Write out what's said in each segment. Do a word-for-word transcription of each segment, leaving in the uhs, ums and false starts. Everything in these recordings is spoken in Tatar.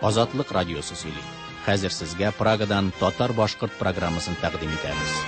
Азатлык радиосы сөйли. Хәзер сезгә Прагадан татар-башкорт программасын тәкъдим итәбез.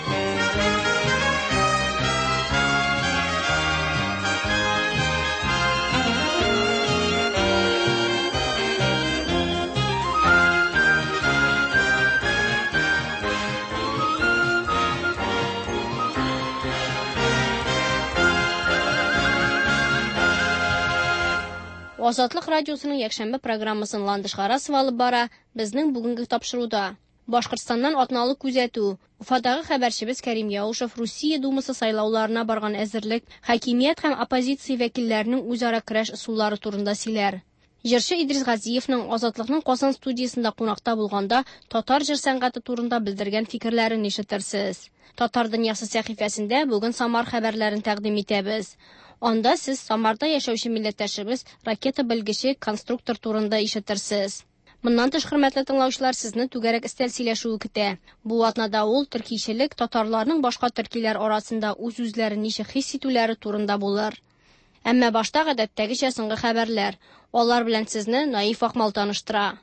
Азатлык радиосының якшәмбе программасын ландышгарасы алып бара. Безнең бүгенге тапшыруда Башкортстаннан атналы күзәтү. Уфадагы хәбәрчебез Кәрим Яушев Русия Думасы сайлауларына барган әзерлек, хакимият һәм оппозиция вәкилләренең үзара көрәш ысуллары турында сөйләр. Җырчы Идрис Газиевның Азатлыкның Казан студиясында кунакта булганда татар җыр сәнгате турында белдергән фикерләрен ишетерсез. Татар дөньясы сәхифәсендә бүген Самар хәбәрләрен тәкъдим итәбез. Анда сез Самарда яшәүче милләттәшебез ракета белгече конструктор турында ишетерсез. Моннан тыш, хөрмәтле тыңлаучылар, сезне түгәрәк истәл сөйләшүе көтә. Бу атнада ул төркичелек татарларның башка төркиләр арасында үз-үзләрен ничек хис итүләре турында булыр. Әмма башта гадәттәгечә соңгы хәбәрләр. Алар белән сезне Наиф Акмал таныштыра.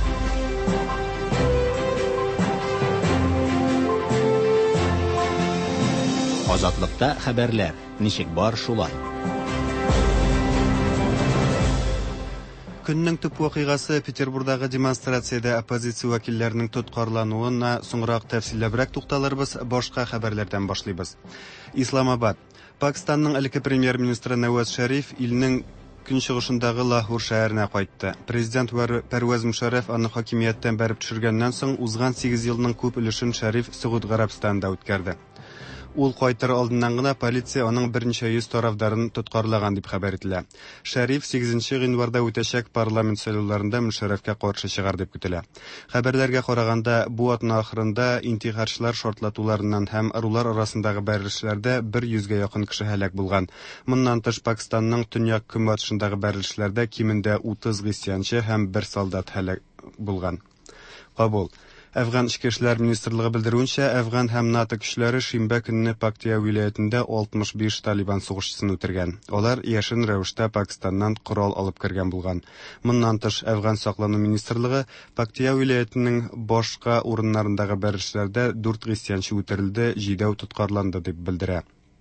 Азатлыкта хәбәрләр. Ничек бар шулай. Көннең төп вакыйгасы Петербургдагы демонстрациядә оппозиция вәкилләренең тоткарлануына соңрак тәфсилләбрәк тукталырбыз, башка хәбәрләрдән башлыйбыз. Исламабад. Пакистанның элекке премьер-министры Наваз Шариф илнең көнчыгышындагы Лахор шәһәренә кайтты. Президент Пәрвәз Мушарраф аны хакимияттән бәреп төшергәннән соң узган сигез елның күп өлешен Шариф Сәгуд Гарәбстанында үткәрде. Ул кайтыр алдыннан гына полиция аның берничә йөз тарафдарын тоткарлаган дип хәбәр ителә. Шәриф сигезенче гыйнварда үтәчәк парламент сайлауларында Мушаррафка каршы чыгар дип көтелә. Хәбәрләргә караганда, бу атна ахырында интихарчылар шартлатуларыннан һәм ырулар арасындагы бәрелешләрдә бер йөзгә якын кеше һәлак булган. Моннан тыш, Пакистанның төньяк көнбатышындагы бәрелешләрдә кимендә утыз гысьянчы һәм бер солдат һәлак булган. Кабул. Әфган Ичке эшләр министрлыгы белдерүенчә, Әфган һәм НАТО көчләре шимбә көнне Пактия вилаятендә алтмыш биш талибан сугышчысын үтергән. Алар яшен рәвештә Пакистаннан корал алып кергән булган. Моннан тыш, Әфган саклану министрлыгы Пактия вилаятының башка урыннарындагы бәрелешләрдә дүрт гысьянчы үтерелде, җидәү тоткарланды дип белдерә.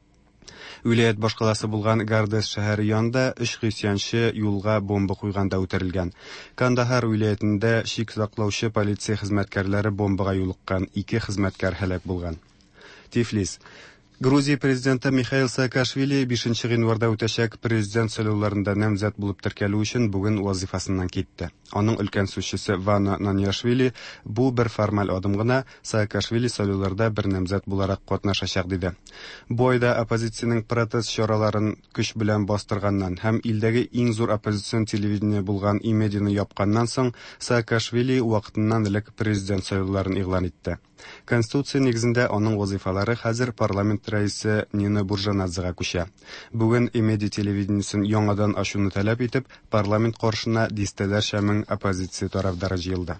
Вилаят башкаласы булган Гардес шәһәре янында өч гысьянчы юлга бомба куйганда үтерелгән. Кандахар вилаятендә шик саклаучы полиция хезмәткәрләре бомбага юлыккан, ике хезмәткәр һәлак булган. Тифлис. Грузия президенты Михаил Саакашвили бишенче гыйнварда үтәчәк президент сайлауларында намзәт булып теркәлү өчен бүген вазифасыннан китте. Аның өлкән сүзчесе Вана Наняшвили бу бер формаль адым гына, Саакашвили сайлауларда бер намзәт буларак катнашачак диде. Бу айда оппозициянең протест чараларын көч белән бастырганнан һәм илдәге иң зур оппозицион телевидение булган И-медианы япканнан соң Саакашвили вакытыннан элек президент сайлауларын игълан итте. Конституция нигезендә аның вазифалары хәзер парламент рәисе Нина Буржанадзега күчә. Бүген И-медиа телевидениесын яңадан ачуны таләп итеп, парламент каршына дистәләрчә мең оппозиция тарафдары җыелды.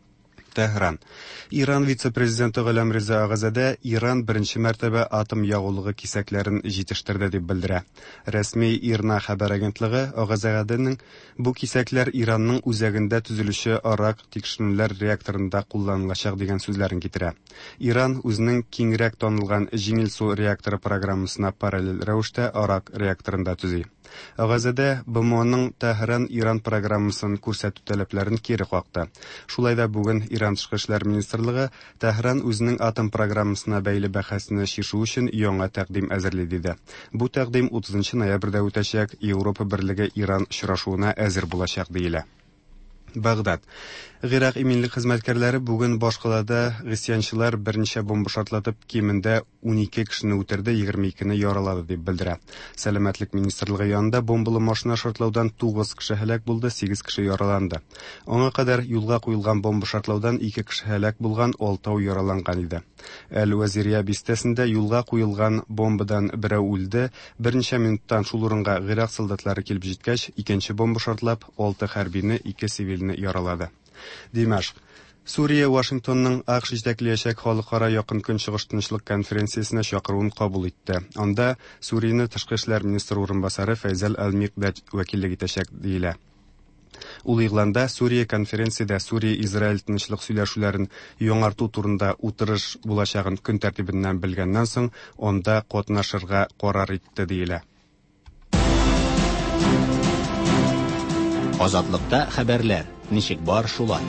Тәһран. Иран вице-президенты Гөләм Риза Агазадә Иран беренче мәртәбә атом ягулыгы кисәкләрен җитештерде дип белдерә. Рәсми ИРНА хәбәр агентлыгы Агазадәнең бу кисәкләр Иранның үзәгендә төзелүче арак тикшерүләр реакторында кулланылачак дигән сүзләрен китерә. Иран үзенең киңрәк танылган җиңел су реакторы программасына параллель рәвештә арак реакторында төзи. Агазадә БМОның Тәһран Иран программасын күрсәтү таләпләрен кире какты. Шулай да бүген Иран Тышкы эшләр министрлыгы Тәһран үзенең атом программасына бәйле бәхәсне чишү өчен яңа тәкъдим әзерли диде. Бу тәкъдим утызынчы ноябрьдә үтәчәк Европа берлеге Иран очрашуына әзер булачак диелә. Багдад. Гыйрак иминлек хезмәткәрләре бүген башкалада гысьянчылар берничә бомба шартлатып кимендә унике кешене үтерде, егерме икене яралады дип белдерә. Сәламәтлек министрлыгы янында бомбалы машина шартлаудан тугыз кеше һәлак булды, сигез кеше яраланды. Аңа кадәр юлга куелган бомба шартлаудан ике кеше һәлак булган, алтау яраланган иде. Әл-Вазирия бистәсендә юлга куелган бомбадан берәү үлде, берничә минуттан шул урынга Гыйрак солдатлары килеп җиткәч, икенче бомба шартлап, алты хәрбине, ике цивилне яралады. Димашк. Сурия Вашингтонның АКШ җитәкләячәк халыкара якын көнчыгыш тынычлык конференциясенә чакыруын кабул итте. Анда Сурияны тышкы эшләр министры урынбасары Фәйзәл Әл-Микдад вәкиллек итәчәк диелә. Ул игъланда Сүрия конференциядә Сүрия-Израиль тынычлык сөйләшүләрен яңарту турында утырыш булачагын көн тәртибеннән белгәннән соң, онда катнашырга карар итте диелә. Азатлыкта хәбәрләр. Ничек бар шулай?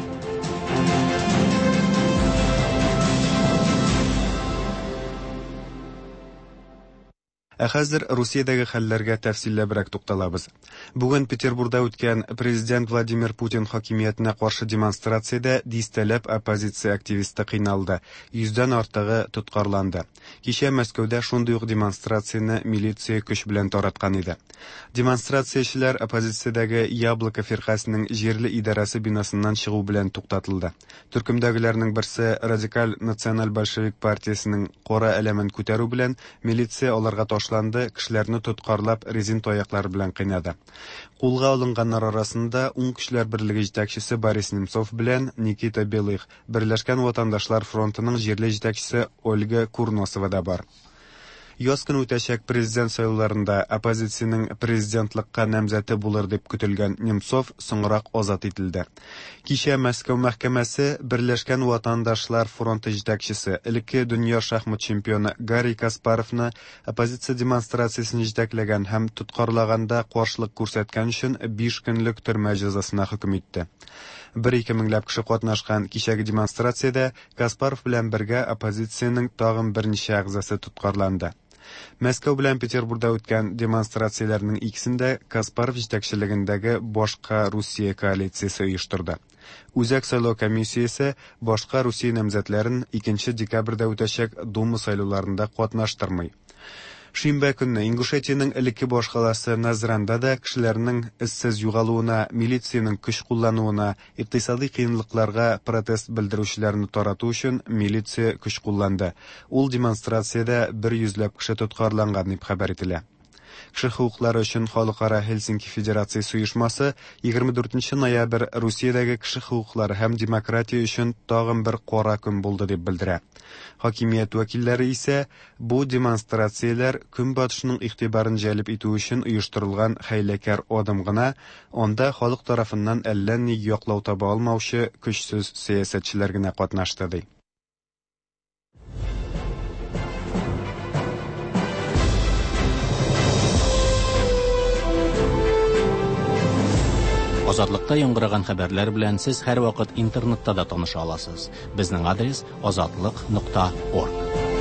Ә хәзер Русиядәге хәлләргә тәфсилләбрәк тукталабыз. Бүген Петербургда үткән президент Владимир Путин хакимиятенә каршы демонстрациядә дистәләп оппозиция активисты кыйналды. Йөздән артыгы тоткарланды. Кичә Мәскәүдә шундый ук демонстрацияне милиция көч белән тараткан иде. Демонстрациячеләр оппозициядәге Яблоко фиркасының җирле идарәсе бинасыннан чыгу белән туктатылды. Төркемдәгеләрнең берсе радикаль националь большевик партиясының кара әләмен күтәрү белән милиция аларга кешеләрне тоткарлап резин таяклар белән кыйнады. Кулга алынганнар арасында уң көчләр берлеге җитәкчесе Борис Немцов белән Никита Белых, Берләшкән ватандашлар фронтының җирле җитәкчесе Ольга Курносова да бар. Яз көне үтәчәк президент сайлауларында оппозициянең президентлыкка намзәте булыр дип көтелгән Немцов соңрак азат ителде. Кичә Мәскәү мәхкәмәсе Берләшкән ватандашлар фронты җитәкчесе, элекке дөнья шахмат чемпионы Гарри Каспаровны оппозиция демонстрациясен җитәкләгән һәм тоткарлаганда каршылык күрсәткән өчен биш көнлек төрмә җәзасына хөкем итте. bir-ике меңләп кеше катнашкан кичәге демонстрациядә Каспаров белән бергә оппозициянең тагын берничә әгъзасы тоткарланды. Мәскәү белән Петербургда үткән демонстрацияләрнең икесендә Каспаров җитәкчелегендәге Башка Русия коалициясе оештырды. Үзәк сайлау комиссиясе Башка Русия намзәтләрен икенче декабрьдә үтәчәк Дума сайлауларында катнаштырмый. Шимбә көнне Ингушетиянең элекке башкаласы Назранда да кешеләрнең эзсез югалуына, милициянең көч куллануына, икътисади кыенлыкларга протест белдерүчеләрне тарату өчен милиция көч кулланды. Ул демонстрациядә бер йөзләп кеше тоткарланган дип хәбәр ителә. Кеше хукуклары өчен Халыкара Хельсинки Федерациясе оешмасы егерме дүртенче ноябрь Русиядәге кеше хукуклары һәм демократия өчен тагын бер кара көн булды дип белдерә. Хакимият вәкилләре исә бу демонстрацияләр көнбатышның игътибарын җәлеп итү өчен оештырылган хәйләкәр адым гына, анда халык тарафыннан әллә ни яклау таба алмаучы көчсез сәясәтчеләр генә катнашты ди. Азатлыкта яңгыраган хәбәрләр белән сез һәр вакыт интернетта да таныша аласыз. Безнең адрес азатлык нокта орг.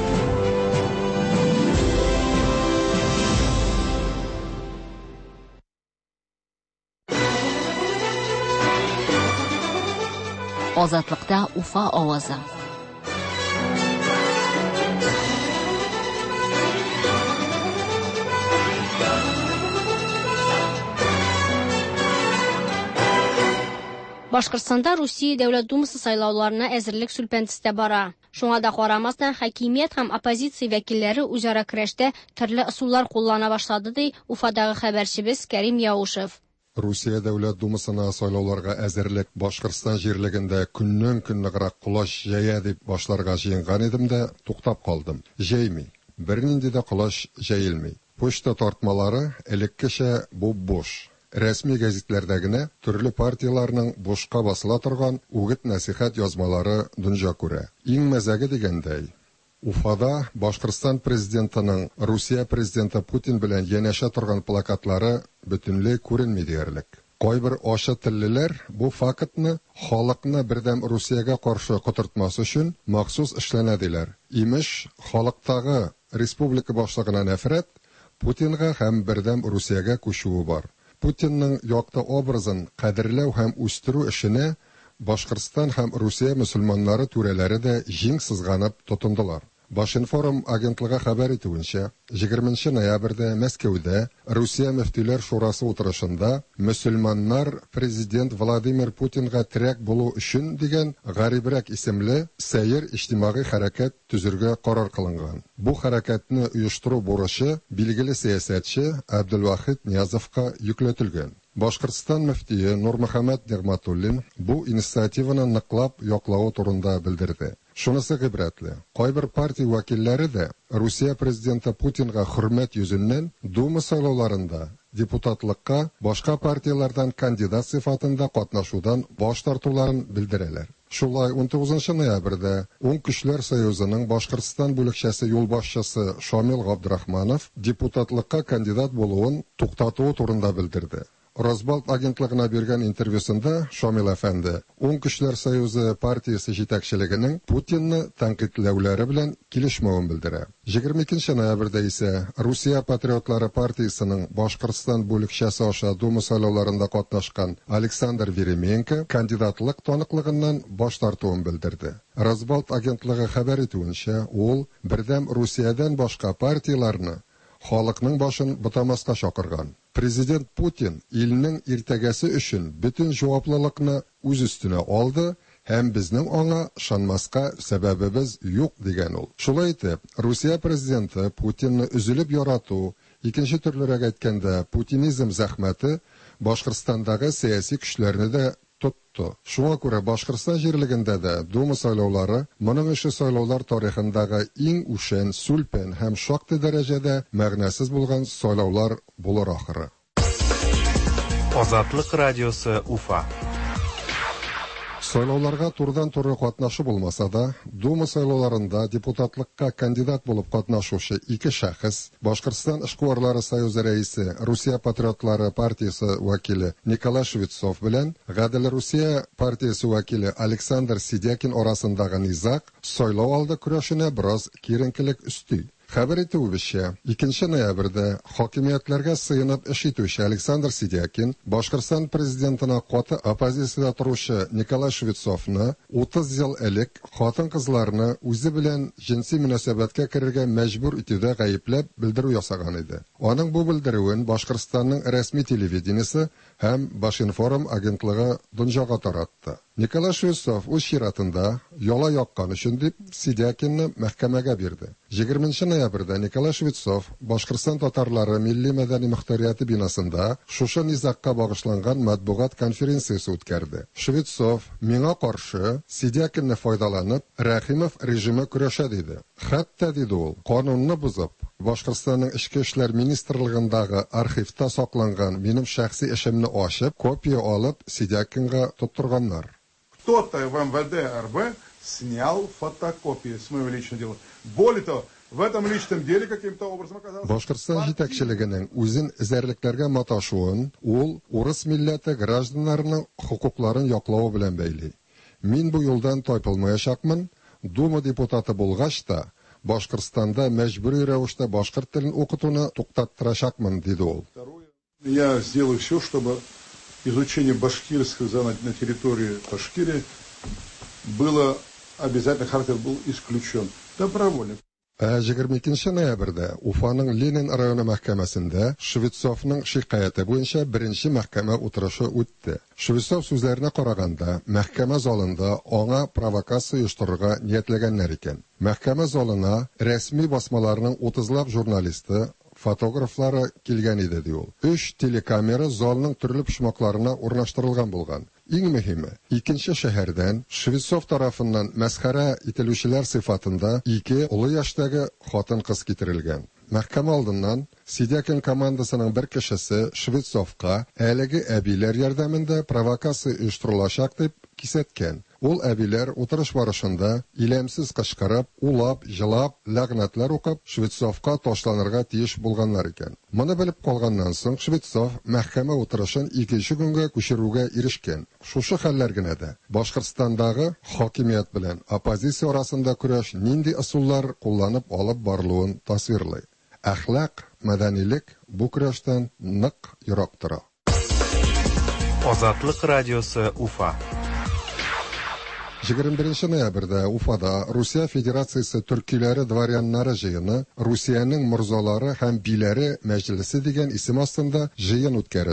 Азатлыкта Уфа авазы. Башкортстанда Русия Дәүләт Думасы сайлауларына әзерлек сүлпәнтестә бара. Шуңа да карамастан хакимият һәм оппозиция вәкилләре үзара көрәштә төрле ысуллар куллана башлады ди Уфадагы хәбәрчебез Кәрим Яушев. Русия Дәүләт Думасына сайлауларга әзерлек Башкортстан җирлегендә көннән-көн ныграк кулаш җәя дип башларга җыенган идем дә туктап калдым. Җәйми. Бернинди дә кулаш җәелми. Почта тартмалары элеккечә бу бош. Рәсми гәзитләрдә төрле партияларның бушка басыла торган үгет-насихат язмалары дөнья күрә. Иң мәзәге дигәндәй, Уфада Башкортстан президентының Русия президенты Путин белән янәшә торган плакатлары бөтенләй күренми диярлек. Кайбер аша теллеләр бу фактны халыкны бердәм Русиягә каршы котыртмас өчен махсус эшләнә диләр. Имеш, халыктагы республика башлыгына нәфрәт Путинга һәм бердәм Русиягә күчүе бар. Путинның якты образын кадерләү һәм үстерү эшенә Башкортстан һәм Русия мөселманнары түрәләре дә җиң сызганып тотындылар. Башинформ агентлыгы хәбәр итүенчә, егерменче ноябрьдә Мәскәүдә Русия мөфтиләр шурасы утырышында мөселманнар президент Владимир Путинга терәк булу өчен дигән гарибрәк исемле сәйер иҗтимагый хәрәкәт төзергә карар кылынган. Бу хәрәкәтне оештыру бурычы билгеле сәясәтче Абдулвахид Ниязовка йөкләтелгән. Башкортстан мөфтие Нурмөхәммәд Нигъматуллин бу инициативаны ныклап яклауы турында белдерде. Шунысы гыйбрәтле. Кайбер партия вәкилләре дә Русия президенты Путинга хөрмәт йөзеннән Дума сайлауларында депутатлыкка башка партиялардан кандидат сыйфатында катнашудан баш тартуларын белдерәләр. Шулай он тугызынчы ноябрьдә Уң көчләр союзының Башкортстан бүлекчәсе юлбашчысы Шамил Габдрахманов депутатлыкка кандидат булуын туктатуы турында белдерде. Росбалт агентлыгына биргән интервьюсында Шамил әфәнде Уң көчләр союзы партиясе җитәкчелегенең Путинны тәнкыйтьләүләре белән килешмәвен белдерә. егерме икенче ноябрьдә исә Русия патриотлары партиясының Башкортстан бүлекчәсе аша Дума сайлауларында катнашкан Александр Веременко кандидатлык таныклыгыннан баш тартуын белдерде. Росбалт агентлыгы хәбәр итүенчә, ул бердәм Русиядән башка партияларны халыкның башын бутамаска чакырган. Президент Путин илнең иртәгәсе өчен бөтен җаваплылыкны үз өстенә алды һәм безнең аңа ышанмаска сәбәбебез юк дигән ул. Шулай итеп, Русия президенты Путинны үзелеп ярату, икенче төрлерәк әйткәндә, путинизм зәхмәте Башкортстандагы сәяси көчләрне дә tuttu. Шуңа күрә Башкортстан җирлегендә дә Дума сайлаулары моның ише сайлаулар тарихындагы иң үшән, сүлпән һәм шактый дәрәҗәдә мәгънәсез булган сайлаулар булыр ахыры. Азатлык радиосы Уфа. Сайлауларга турыдан-туры катнашу булмаса да, Дума сайлауларында депутатлыкка кандидат булып катнашучы ике шәхес, Башкортстан эшкуарлары союзы рәисе, Русия патриотлары партиясе вәкиле Николай Швецов белән Гадел Русия партиясе вәкиле Александр Сидякин арасындагы низак сайлау алды көрәшенә бераз киеренкелек өсти. Хәбәр итүебезчә, икенче ноябрьдә хакимиятләргә сыенып эш итүче Александр Сидякин Башкортстан президентына каты оппозициядә торучы Николай Швецовны утыз ел элек хатын-кызларны үзе белән җинси мөнәсәбәткә керергә мәҗбүр итүдә гаепләп белдерү ясаган иде. Аның бу белдерүен Башкортстанның рәсми телевидениесе һәм Башинформ агентлыгы дөньяга таратты. Николай Швецов үз чиратында яла яккан өчен дип Сидякинны мәхкәмәгә бирде. егерменче ноябрьдә Николай Швецов Башкортстан татарлары милли мәдәни мөхтәрияте бинасында шушы низакка багышланган матбугат конференциясе үткәрде. Швецов миңа каршы Сидякинны файдаланып Рәхимов режимы көрәшә диде. Хәтта диде ул, канунны бузып, Башкортстанның эчке эшләр министрлыгындагы архивта сакланган минем шәхси эшемне ачып, копия алып Сидякинга тоттырганнар. Кто-то в эм вэ дэ эр бэ снял фотокопии с моего личного дела. Более того, в этом личном деле каким-то образом оказалось... Башкортстан җитәкчелегенең үзен эзәрлекләргә маташуын ул урыс милләте гражданнарының хукукларын яклау белән бәйли. Мин бу юлдан тайпылмаячакмын, Дума депутаты булгач та Башкортстанда мәҗбүри рәвештә башкорт телен укытуны туктаттырачакмын, диде ул. Я сделаю все, чтобы изучение башкирского языка на территории Башкирии было обязательно, характер был исключен. Добровольно. егерме икенче ноябрьдә Уфаның Ленин районы мәхкәмәсендә Швецовның шикаяте буенча беренче мәхкәмә утырышы үтте. Швецов сүзләренә караганда, мәхкәмә залында аңа провокация оештырырга ниятләгәннәр икән. Мәхкәмә залына рәсми басмаларның утызлап журналисты, фотографлары килгән иде, ди ул. Өч телекамера залның төрле почмакларына урнаштырылган булган. Иң мөһиме, икенче шәһәрдән Швецов тарафыннан мәсхәрә ителүчеләр сыйфатында ике улы яшьтәге хатын-кыз китерелгән. Мәхкәмә алдыннан Сидякин командасының бер кешесе Швецовка әлеге әбиләр ярдәмендә провокация оештырылачак дип кисәткән. Ул әбиләр утырыш барышында иләмсез кычкырып, улап, җылап, ләгънәтләр укып, Швецовка ташланырга тиеш булганнар икән. Моны белеп калганнан соң Швецов мәхкәмә утырышын икенче көнгә күчерүгә ирешкән. Шушы хәлләр генә дә Башкортстандагы хакимият белән оппозиция арасында көрәш нинди ысуллар кулланып алып барылуын тасвирлый. Әхлак, мәдәнилек бу көрәштән нык ерак тора. Азатлык радиосы Уфа. егерме беренче ноябрьдә Уфада Русия Федерациясе төркиләре дворяннары җыены, Русиянең морзалары һәм биләре мәҗлесе дигән исем астында җыен үткәрелде.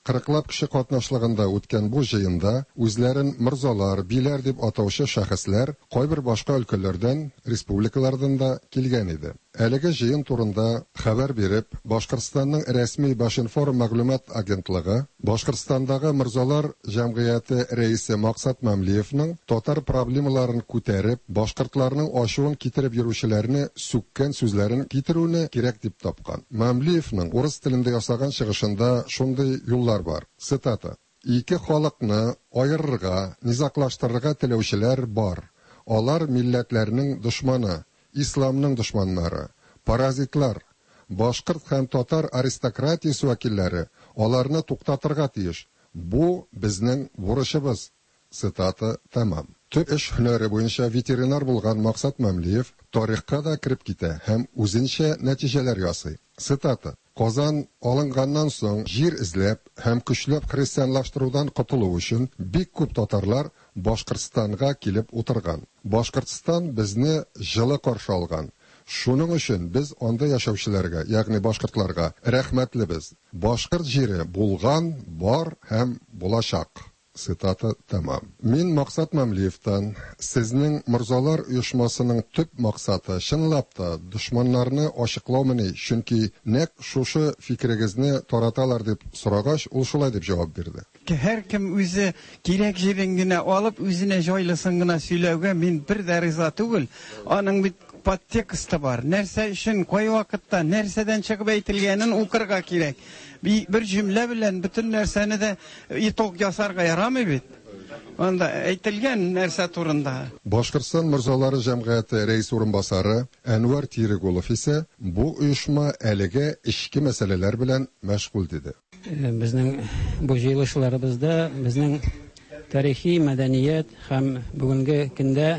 кырыклап кеше катнашлыгында үткән бу җыенда үзләрен мирзалар, биләр дип атаучы шәхесләр кайбер башка өлкәләрдән, республикалардан да килгән иде. Әлеге җыен турында хәбәр биреп, Башкортстанның рәсми Башинформ мәгълүмат агентлыгы Башкортстандагы мирзалар җәмгыяте рәисе Максат Мәмлиевның татар проблемаларын күтәреп, башкортларның ачуын китереп йөрүчеләрне сүккән сүзләрен китерүне кирәк дип тапкан. Мәмлиевның урыс телендә ясаган чыгышында шундый юллар бар. Цитата: "Ике халыкны аерырга, низаклаштырырга теләүчеләр бар. Алар милләтләрнең дошманы, исламның дошманнары, паразитлар, башкорт һәм татар аристократиясе вәкилләре, аларны туктатырга тиеш. Бу безнең бурычыбыз." Цитата тәмам. Төп эш һөнәре буенча ветеринар булган Максат Мәмлиев тарихка да кирип китә һәм үзенчә нәтиҗәләр ясый. Цитата: "Казан алынганнан соң җир эзләп һәм көчләп христианлаштырудан котылу өчен бик күп татарлар Башкортстанга килеп утырган. Башкортстан безне җылы каршы алган. Шуның өчен без анда яшәүчеләргә, ягъни башкортларга рәхмәтлебез. Башкорт җире булган, бар һәм булачак." Цитата тәмам. Мин Максат Мәмлиевтан сезнең мирзалар оешмасының төп максаты чынлап та дошманнарны ачыклаумыни, чөнки нәк шушы фикерегезне тараталар дип сорагач, ул шулай дип җавап бирде. Һәркем үзе кирәк җирен генә алып, үзенә җайлысын гына сөйләүгә мин бер дә риза түгел. Аның бит подтексты бар. Нәрсә өчен, кай вакытта, нәрсәдән чыгып әйтелгәнен укырга кирәк. Бер җөмлә белән бөтен нәрсәне дә иток ясарга ярамый бит. Анда әйтелгән нәрсә турында. Башкортстан мирзалары җәмгыяте рәис урынбасары Әнвәр Тирегулов исә бу оешма әлегә ички мәсьәләләр белән мәшгуль диде. Безнең бу җыелышларыбызда безнең тарихи, мәдәният һәм бүгенге көндә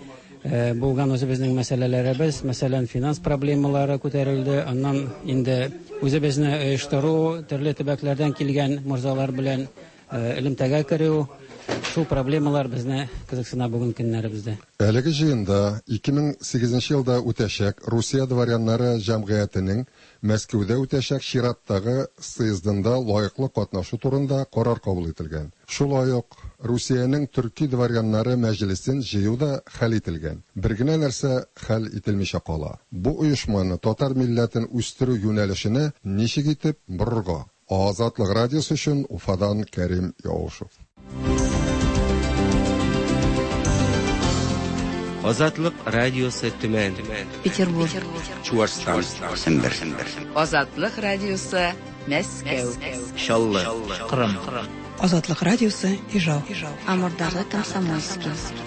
булган үзе безнең мәсьәләләребез, мәсәлән, финанс проблемалары күтәрелде. Аннан инде үзебезне оештыру, төрле төбәкләрдән килгән мирзалар белән элемтәгә керү, шу проблемалар безне кызыксына бүген көннәребездә. Әлеге җыенда ике мең сигезенче елда үтәчәк Русия дворяннары җәмгыятенең Мәскәүдә үтәчәк чираттагы съездында лаеклы катнашу турында карар кабул ителгән. Шулай ук Русиянең төрки дворяннары мәҗлесен җыю да хәл ителгән. Бер генә нәрсә хәл ителмичә кала. Бу оешманы татар милләтен үстерү юнәлешенә ничек итеп борырга? Азатлык радиосы өчен Уфадан Кәрим Яушев. Азатлык радиосы Төмән, Петербург, Чуашстан, Сембер, Азатлык радиосы Мәскәү, Чаллы, Кырым, Азатлык радиосы Ижау, Амурдагы Комсомольский.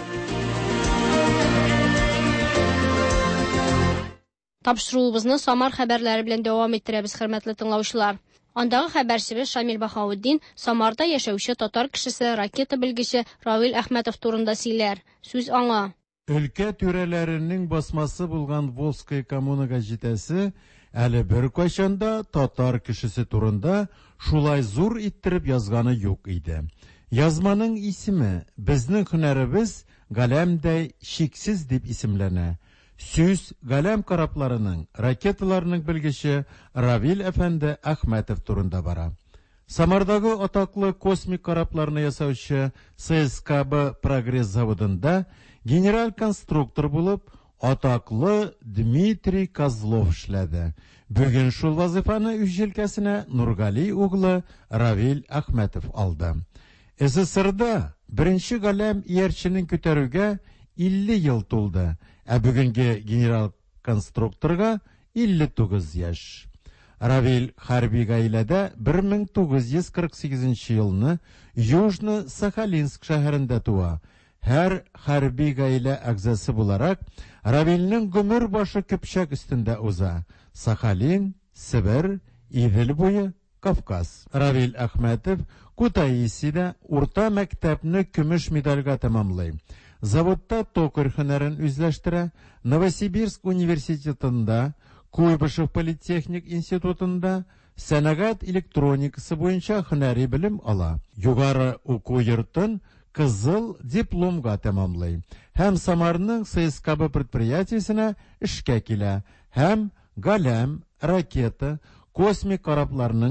Тапшыруыбызны Самар хәбәрләре белән дәвам иттерәбез, хөрмәтле тыңлаучылар. Андагы хәбәрчебез Шамил Бахауддин Самарда яшәүче татар кешесе, ракета белгече Равил Әхмәтов турында сөйләр. Сүз аңа. Өлкә түрәләренең басмасы булган Волжская коммунага җитәсе әле бер кайчанда татар кешесе турында шулай зур иттереп язганы юк иде. Язманың исеме безнең һөнәребез галәмдәй шиксез дип исемләнә. Сүз галәм корабларының, ракеталарының белгече Равил әфәнде Әхмәтов турында бара. Самардагы атаклы космик корабларны ясаучы ССКБ Прогресс заводында генераль-конструктор булып атаклы Дмитрий Козлов эшләде. Бүген шул вазифаны үз җилкәсенә Нургали углы Равил Әхмәтов алды. СССРда беренче галәм иярченең күтәрүгә илле ел тулды, ә бүгенге генераль-конструкторга илле тугыз яшь. Равил хәрби гаиләдә бер мең тугыз йөз кырык сигезенче елны Южно-Сахалинск шәһәрендә туа. Һәр хәрби гаилә әгъзасы буларак Равилнең гомер башы көпчәк өстендә уза. Сахалин, Себер, Идел буе, Кавказ. Равил Әхмәтов Кутаисида урта мәктәпне көмеш медальгә тәмамлый. Заводта токарь һөнәрен үзләштерә, Новосибирск университетында, Куйбышев политехник институтында сәнәгать электроникасы буенча һөнәри белем ала. Югары уку йортын кызыл дипломга тәмамлый. Һәм Самарның ССКБ предприятиесенә эшкә килә. Һәм галәм, ракета, космик корабларның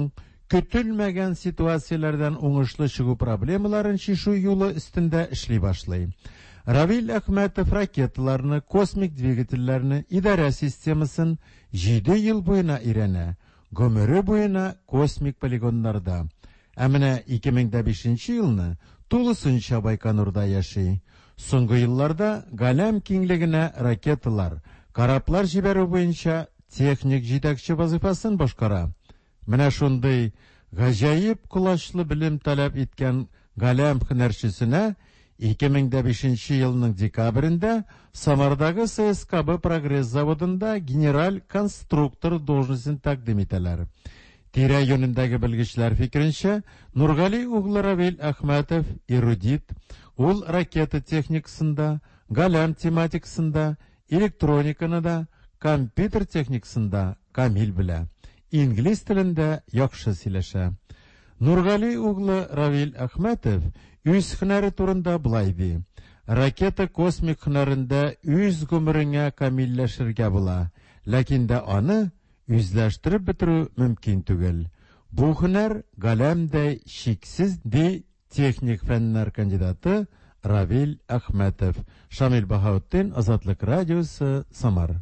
көтелмәгән ситуацияләрдән уңышлы чыгу проблемаларын шишу юлы өстендә эшли башлый. Равил Әхмәтов ракеталарны, космик двигательләрне, идарә системасын җиде ел буена өйрәнә, гомере буена космик полигоннарда. Ә менә ике мең бишенче елны тулысынча Байконурда яши. Соңгы елларда галәм киңлегенә ракеталар, кораблар җибәрү буенча техник җитәкче вазифасын башкара. Менә шундый гаҗәеп кулачлы белем таләп иткән галәм һөнәрчесенә ике мең бишенче елның декабрендә Самардагы С С К Б прогресс заводында генераль конструктор должностен тәкъдим итәләр. Тирә йөнендәге белгечләр фикеренчә, Нургали углы Равил Әхмәтов эрудит, ул ракета техникасында, галәм тематикасында, электрониканы да, компьютер техникасында камил белә. Инглиз телендә яхшы сөйләшә. Нургали углы Равил Әхмәтов үз һөнәре турында булай ди. Ракета космик һөнәрендә үз гомереңә камилләшергә була, ләкин дә аны үзләштереп бетерү мөмкин түгел. Бу һөнәр галәмдә шиксез ди техник фәннәр кандидаты Равил Әхмәтов. Шамил Баһаутдин, Азатлык радиосы, Самар.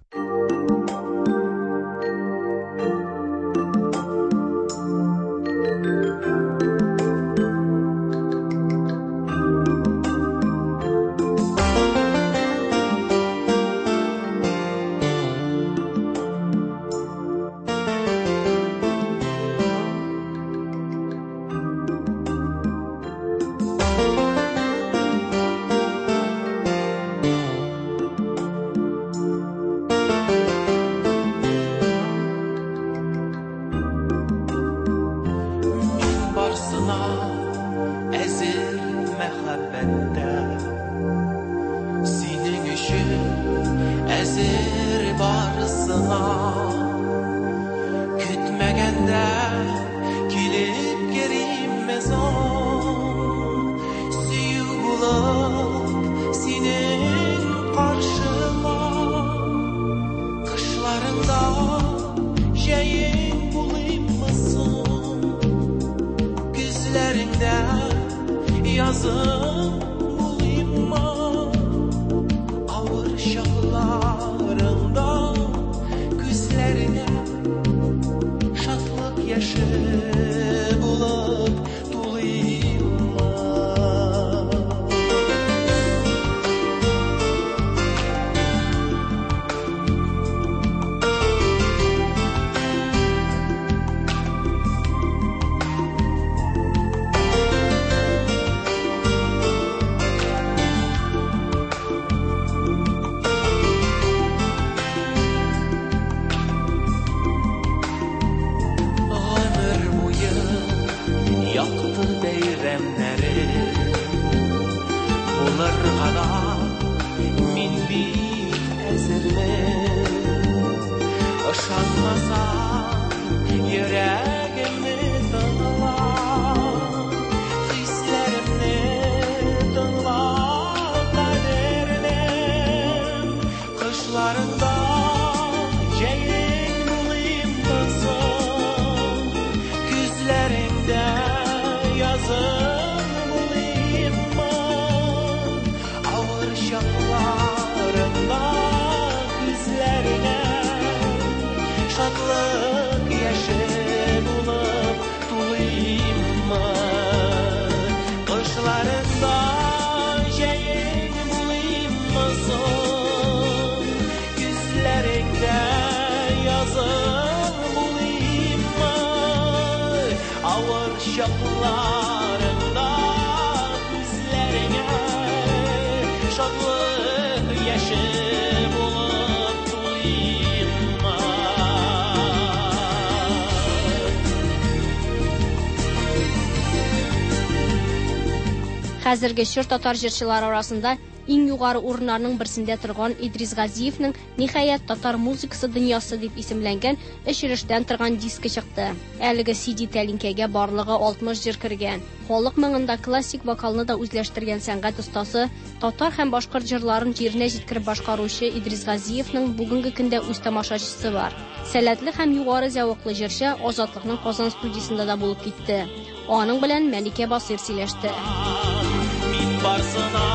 Хәзерге чор татар җырчылары арасында иң югары урыннарның берсендә торган Идрис Газиевның ниһаять татар музыкасы дөньясы дип исемләнгән өч йөрештән торган диске чыкты. Әлеге си ди тәлинкәгә барлыгы алтмыш җыр кергән. Халык моңында классик вокалны да үзләштергән сәнгать остасы, татар һәм башкорт җырларын җиренә җиткереп башкаручы Идрис Газиевның бүгенге көндә үз тамашачысы бар. Сәләтле һәм югары зәвыклы җырчы Азатлыкның Казан студиясендә да булып китте. Аның белән Мәликә Басир сөйләште. Мин барсына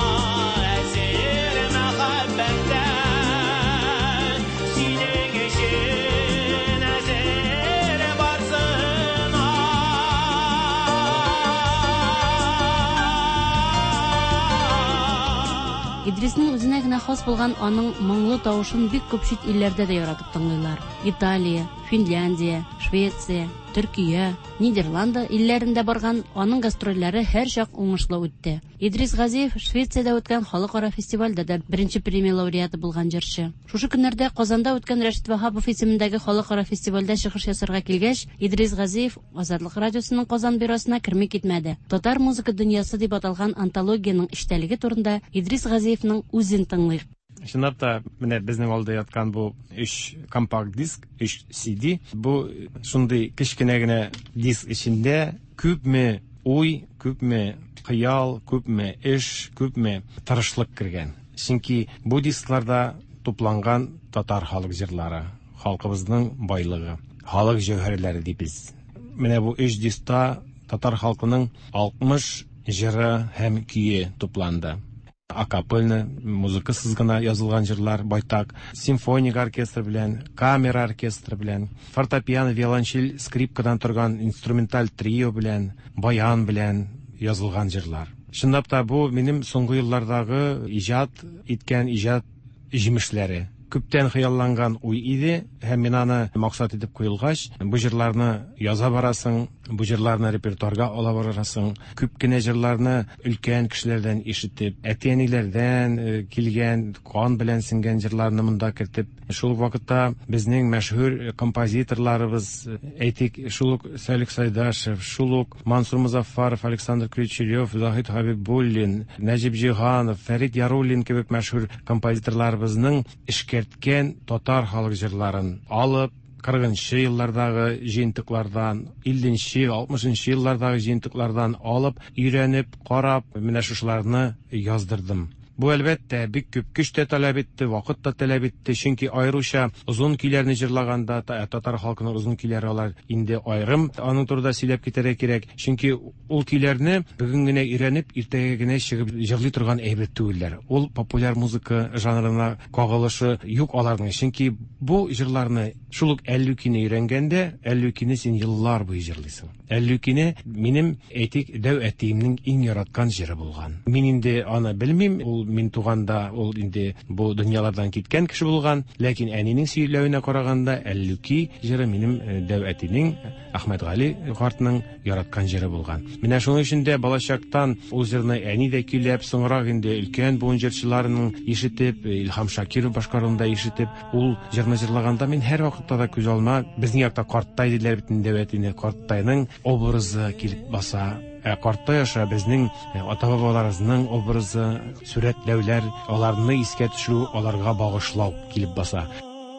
әзер мәхәббәттә синең өчен әзер барсына. Идрисның үзенә генә хас булган аның моңлы тавышын бик күп чит илләрдә дә яратып тыңлыйлар. Италия, Финляндия, Швеция, Төркия, Нидерланды илләрендә барган аның гастрольләре һәр чак уңышлы үтте. Идрис Газиев Швециядә үткән халыкара фестивальдә дә беренче премия лауреаты булган җырчы. Шушы көннәрдә Казанда үткән Рәшит Ваһапов исемендәге халыкара фестивальдә чыгыш ясарга килгәч, Идрис Газиев Азатлык радиосының Казан бюросына керми китмәде. Татар музыка дөньясы дип аталган антологиянең эчтәлеге турында Идрис Газиевның үзен тыңлыйк. Чынлап та, менә безнең алда яткан бу өч компакт диск, өч си ди. Бу шундый кичкенә генә диск эчендә күпме уй, күпме хыял, күпме эш, күпме тырышлык кергән. Чөнки бу дискларда тупланган татар халык җырлары, халкыбызның байлыгы, халык җәүһәрләре дибез. Менә бу өч дискта татар халкының алтмыш җыры һәм көе тупланды. Акапельны, музыкасыз гына язылган җырлар байтак, симфоник оркестр белән, камера оркестры белән, фортепиано, виолончель, скрипкадан торган инструменталь трио белән, баян белән язылган җырлар. Чынлап та бу минем соңгы еллардагы иҗат иткән иҗат җимешләре. Күптән хыялланган уй иде, һәм мин аны максат итеп куелгач, бу җырларны яза барасың, бу җырларны репертуарга ала барасың. Күп кенә җырларны өлкән кешеләрдән ишетеп, әти-әниләрдән килгән, кан белән сиңгән җырларны монда кертеп, шул вакытта безнең мәшһүр композиторларыбыз, әйтик, шул ук Сәлик Сайдашев, шул ук Мансур Музаффаров, Александр Крючелев, Захид Хабибуллин, Нәҗип Җиһанов, Фәрит Яруллин кебек мәшһүр композиторларыбызның эшкәрткән татар халык җырларын алып, кырыгынчы еллардагы җыентыклардан, илленче, алтмышынчы еллардагы җыентыклардан алып, өйрәнеп, карап, менә шушыларны яздырдым. Бу әлбәттә бик күп көч тә таләп итте, вакыт та таләп итте, чөнки аеруча озын көйләрне җырлаганда татар халкының озын көйләре алар инде аерым. Аның турында сөйләп китәргә кирәк, чөнки ул көйләрне бүген генә өйрәнеп, иртәгә генә чыгып җырлый торган әйбәт түгелләр. Ул популяр музыка жанрына кагылышы юк аларның, чөнки бу җырларны шул ук әллүкине өйрәнгәндә, әллүкине син еллар буе җырлыйсың. Әллүкине минем әйтик дәү әтиемнең иң яраткан җыры булган. Мин инде аны белмим, ул мин туганда ул инде бу дөньялардан киткән кеше булган, ләкин әнинең сөйләвенә караганда әллүки җыры минем дәү әтинең, Әхмәт Гали картның яраткан җыры булган. Менә шуның өчен дә балачактан ул җырны әни дә көйләп, соңрак инде өлкән буын җырчыларының ишетеп, Илһам Шакиров башкаруында ишетеп, ул җырны җырлаганда мин һәр вакытта да күз алма, безнең якта карттай диләр бит инде әтине, карттайның образы килеп баса. Картай аша безнең ата-бабаларыбызның образы, сүрәтләүләр, аларны искә төшерү, аларга багышлау килеп баса.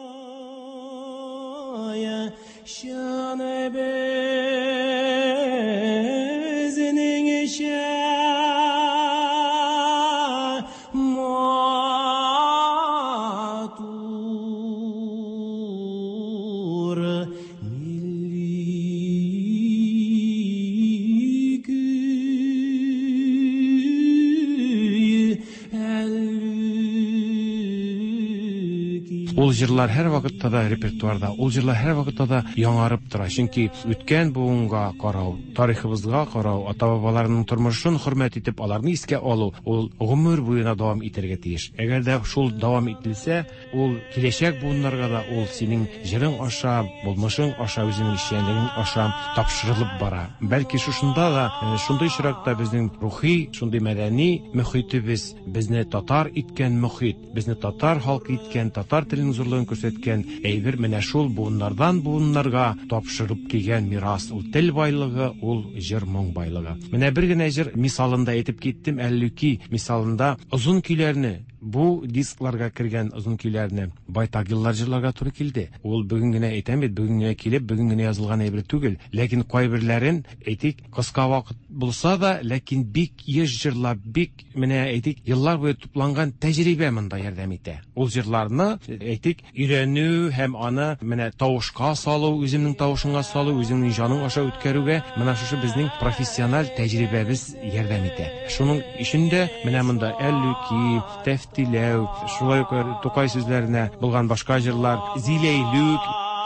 Ул җырлар һәр вакытта да репертуарда, ул җырлар һәр вакытта да яңарып тора. Чөнки үткән буынга карау, тарихыбызга карау, ата-бабаларның тормышын хөрмәт итеп, аларны искә алу, ул гомер буена дәвам итәргә тиеш. Әгәр дә шул дәвам ителсә, ул киләчәк буыннарга да ул синең җырың аша, булмышың аша, үзеңнең эшчәнлегең аша тапшырылып бара. Бәлки шушында да, шундый чиракта безнең рухи, шундый мәдәни мөхитебез, безне татар иткән мөхит, безне татар халкы иткән, татар телен үзенең зурлыгын күрсәткән әйбер менә шул буыннардан буыннарга тапшырып килгән мирас. Ул тел байлыгы, ул җыр моң байлыгы. Менә бер генә җыр мисалында әйтеп киттем, Әллүки мисалында озын көйләрне, бу дискларга кергән озын көйләрне байтак еллар җырларга туры килде. Ул бүген генә әйтәм бит, бүген генә килеп, бүген генә язылган әйбер түгел. Ләкин кайберләрен әйтик, кыска вакыт булса да, ләкин бик еш җырлап, бик менә әйтик, еллар буе тупланган тәҗрибә монда ярдәм итә. Ул җырларны әйтик, өйрәнү һәм аны менә тавышка салу, үземнең тавышыңа салу, үземнең җаның аша үткәрүгә менә шушы безнең профессиональ тәҗрибәбез ярдәм итә. Шуның өчен дә менә монда Әллүки, Тәфтиләү, шулай ук Тукай сүзләренә булган башка җырлар, Зиләйлүк,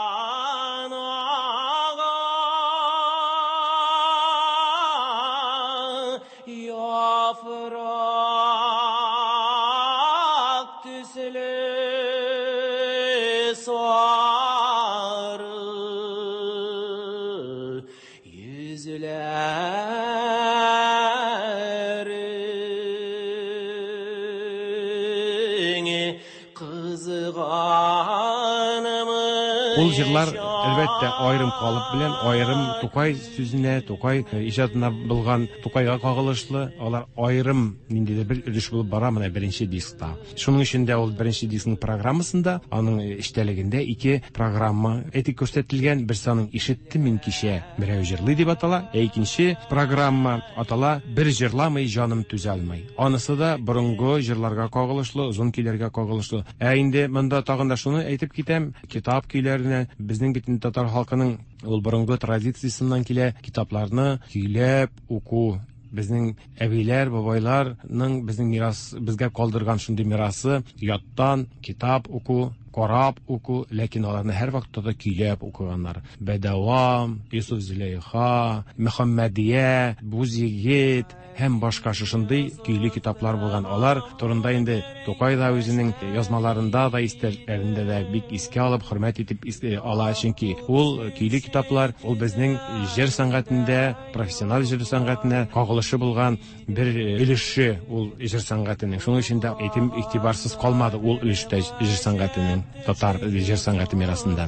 ул җырлар әлбәттә аерым калып белән, аерым Тукай сүзенә, Тукай иҗатына булган, Тукайга кагылышлы, алар аерым ниндидер бер өлеш булып бара менә беренче дискта. Шуның өчен дә ул беренче дискның программасында, аның эштәлегендә ике программа әйтик күрсәтелгән. Берсе аның ишеттем мин кичә берәү җырлый дип атала, ә икенче программа атала Бер җырламый җаным түзә алмый. Анысы да борынгы җырларга кагылышлы, озын көйләргә кагылышлы. Ә инде монда тагын да шуны әйтеп китәм, китап көйләренә безнең битен татар халкының ул борынгы традициясеннән килә, китапларны көйләп уку. Безнең әбиләр, бабайларның безнең мирас, безгә калдырган шундый мирасы, яттан китап уку, карап уку, ләкин аларны һәр вакытта да көйләп укыганнар. Бәдавам, Юсуф Зөләйха, Мөхәммәдия, Бузигет һәм башка шушындый көйле китаплар булган. Алар турында инде Тукай да үзенең язмаларында да, истәләрендә дә бик искә алып, хөрмәт итеп ала, чөнки ул көйле китаплар ул безнең җыр сәнгатендә, профессиональ җыр сәнгатенә кагылышы булган бер өлеше ул җыр сәнгатенең. Шуның өчен дә әйтим, игътибарсыз калмады ул өлештә җыр сәнгатенең, татар җыр сәнгате мирасында.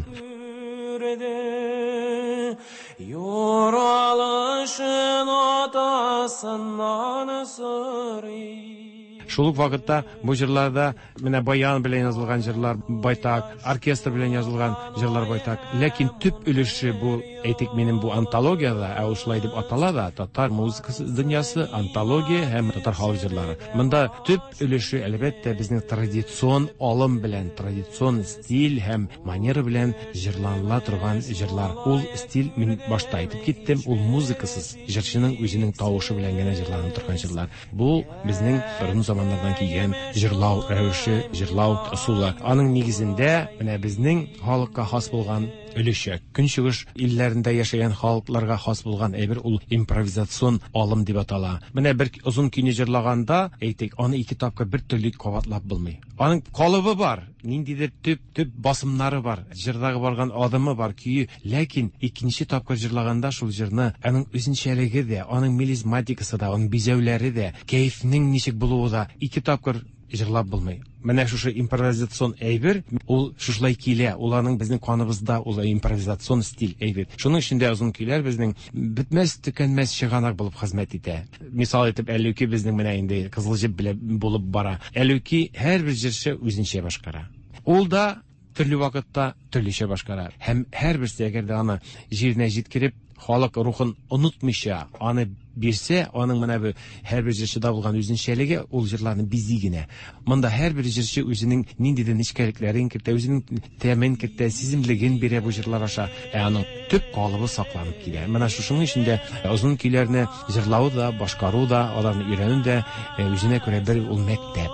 Юралышын атасыннан сырый. Шул ук вакытта бу җырларда менә баян белән язылган җырлар байтак, оркестр белән язылган җырлар байтак. Ләкин төп өлеше бу, әйтик, минем бу антологиядә, ә ул шулай дип атала да, татар музыкасы дөньясы, антология һәм татар халык җырлары. Монда төп өлеше әлбәттә безнең традицион алым белән, традицион стиль һәм манера белән җырланыла торган җырлар. Ул стиль, мин башта әйтеп киттем, ул музыкасыз, җырчының үзенең тавышы белән генә җырланып торган җырлар. Бу безнең борын заманнардан килгән җырлау рәвеше, җырлау ысулы. Аның нигезендә менә безнең халыкка хас булган өлеше, көнчыгыш илләрендә яшәгән халыкларга хас булган әйбер ул импровизацион алым дип атала. Менә бер озын көйне җырлаганда, әйтик, аны ике тапкыр бер төрле кабатлап булмый. Аның калыбы бар, ниндидер төп төп басымнары бар, җырдагы барган адымы бар, көйе, ләкин икенче тапкыр җырлаганда шул җырны аның үзенчәлеге дә, аның мелизматикасы да, аның бизәүләре дә, кәефнең ничек булуы да ике тапкыр җырлап булмый. Менә шушы импровизацион әйбер, ул шушлай килә, ул аның безнең каныбызда, ул импровизацион стиль әйбер. Шуның өчен дә озын көйләр безнең бетмәс төкәнмәс чыганак булып хезмәт итә. Мисал итеп, Әллүки безнең менә инде кызыл җеп белән булып бара. Әллүки һәрбер җырчы үзенчә башкара. Ул да төрле вакытта төрлечә башкара. Һәм һәрберсе әгәр дә аны җиренә җиткереп, халык рухын онытмыйча, аны бирсә, аның менә бу һәрбер җырчыда булган үзенчәлеге, ул җырларны бизи генә. Монда һәрбер җырчы үзенең ниндидер нечкәлекләрен кертә, үзенең тәмен кертә, сиземлеген бирә бу җырлар аша, ә аның төп калыбы сакланып килә. Менә шушының өчен озын көйләрне җырлау да, башкару да, аларны өйрәнү дә үзенә күрә бер ул мәктәп.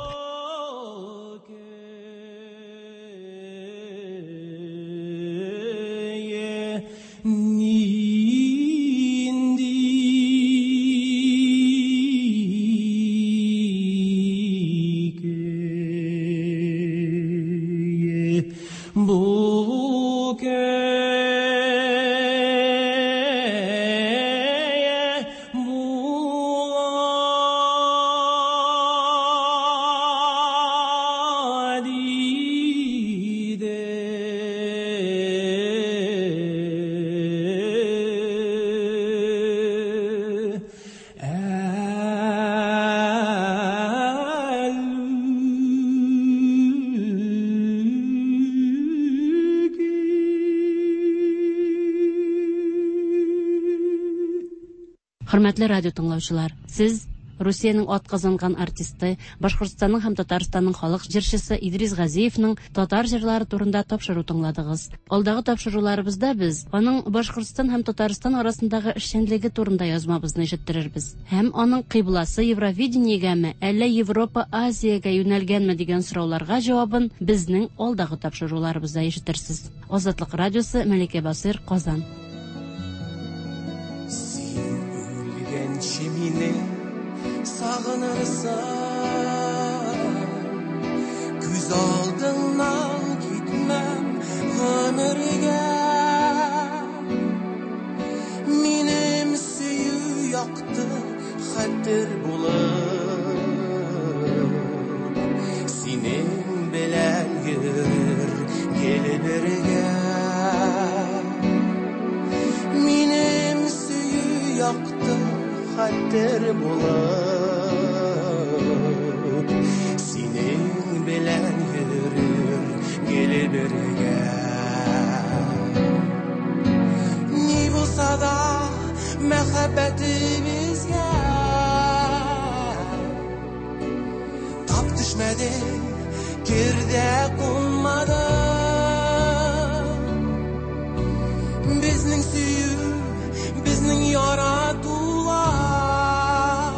Хөрмәтле радио тыңлаучылар, сез Русиянең атказанган артисты, Башкортстанның һәм Татарстанның халык җырчысы Идрис Газиевның татар җырлары турында тапшыру тыңладыгыз. Алдагы тапшыруларыбызда без аның Башкортстан һәм Татарстан арасындагы эшчәнлеге турында язмабызны ишеттерербез. Һәм аның кыйбласы Евровидениегәме, әллә Европа, Азиягә юнәлгәнме дигән сорауларга җавабын безнең алдагы тапшыруларыбызда ишетерсез. Азатлык радиосы, Мәликә Басыйр, Казан. Sağınırsan Күз алдыңнан gitmem ömürge Minim süyü yaktı Hattır bulur Senin bilen yürür Geli birge Minim süyü yaktı Hattır bulur Senin bilen yürür Geli birge Ni bulsa da Mehabbetimizge Tap düşmedi Girde konmadı Bizning süyü Bizning yaratular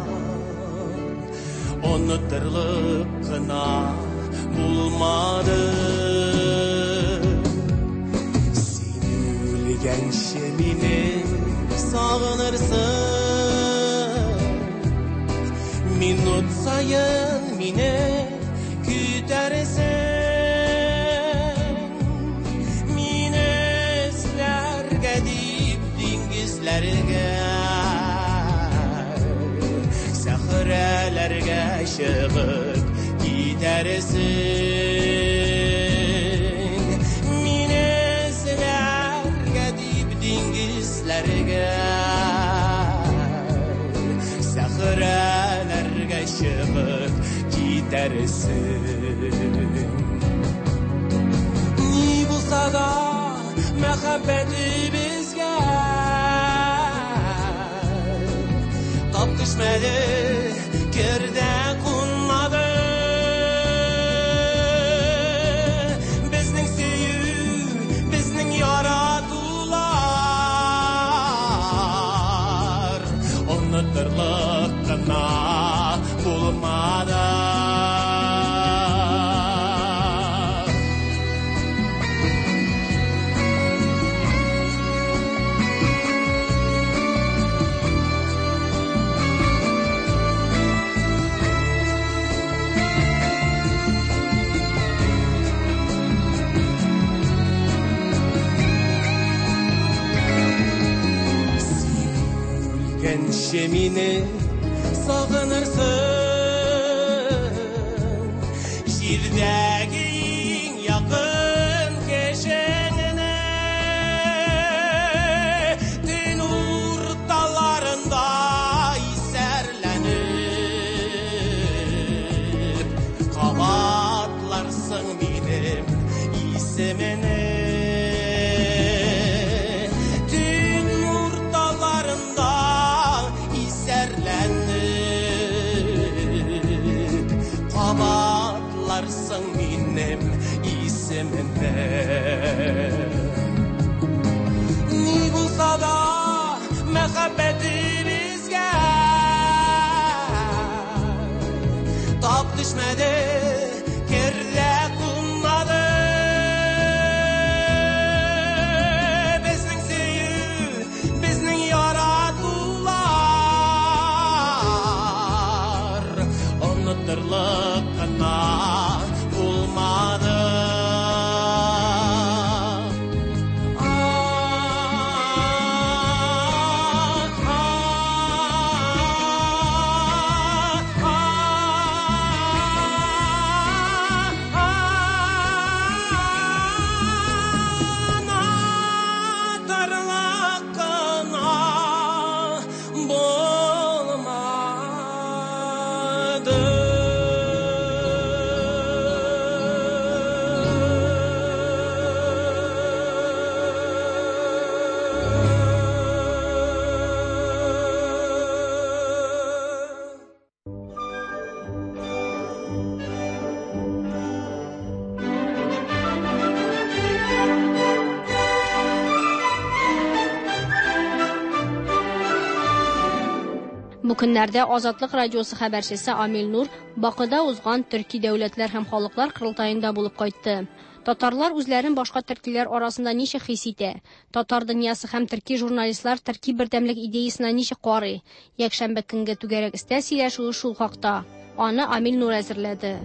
Unutırlık kına bulmadı Seni ölgen şemini sağınırsın Minut sayın mine kütersin Minizlerge deyip dingizlerge Sahrelerge şıkıp gidersin Minizlerge deyip dingizlerge Sahrelerge şıkıp gidersin Ni bulsa da mehabbeti bizge Tap düşmedi Girde konmadı Bizning süyü Bizning yaratular Unutırlık kına bulmadı Şemini sağınırsın Şirdegin yakın keşenine Dün ortalarında iserlenip Kavatlarsın benim isimini Kavatlarsın benim isimimde Ni bulsa da mehabbetimizge Tap düşmedi Kirle konmadı Bizning süyü Bizning yaratular Unutırlık kına bulmadı ah, Бу көннәрдә Азатлык радиосы хәбәрчесе Амил Нур Бакыда узган Төрки дәүләтләр һәм халыклар кырылтаенда булып кайтты. Татарлар үзләрен башка төркиләр арасында ничек хис итә? Татар дөньясы һәм төрки журналистлар төрки бердәмлек идеясына ничек карый? Якшәмбе көнгә түгәрәк истә сөйләшү шул хакта. Аны Амил Нур әзерләде.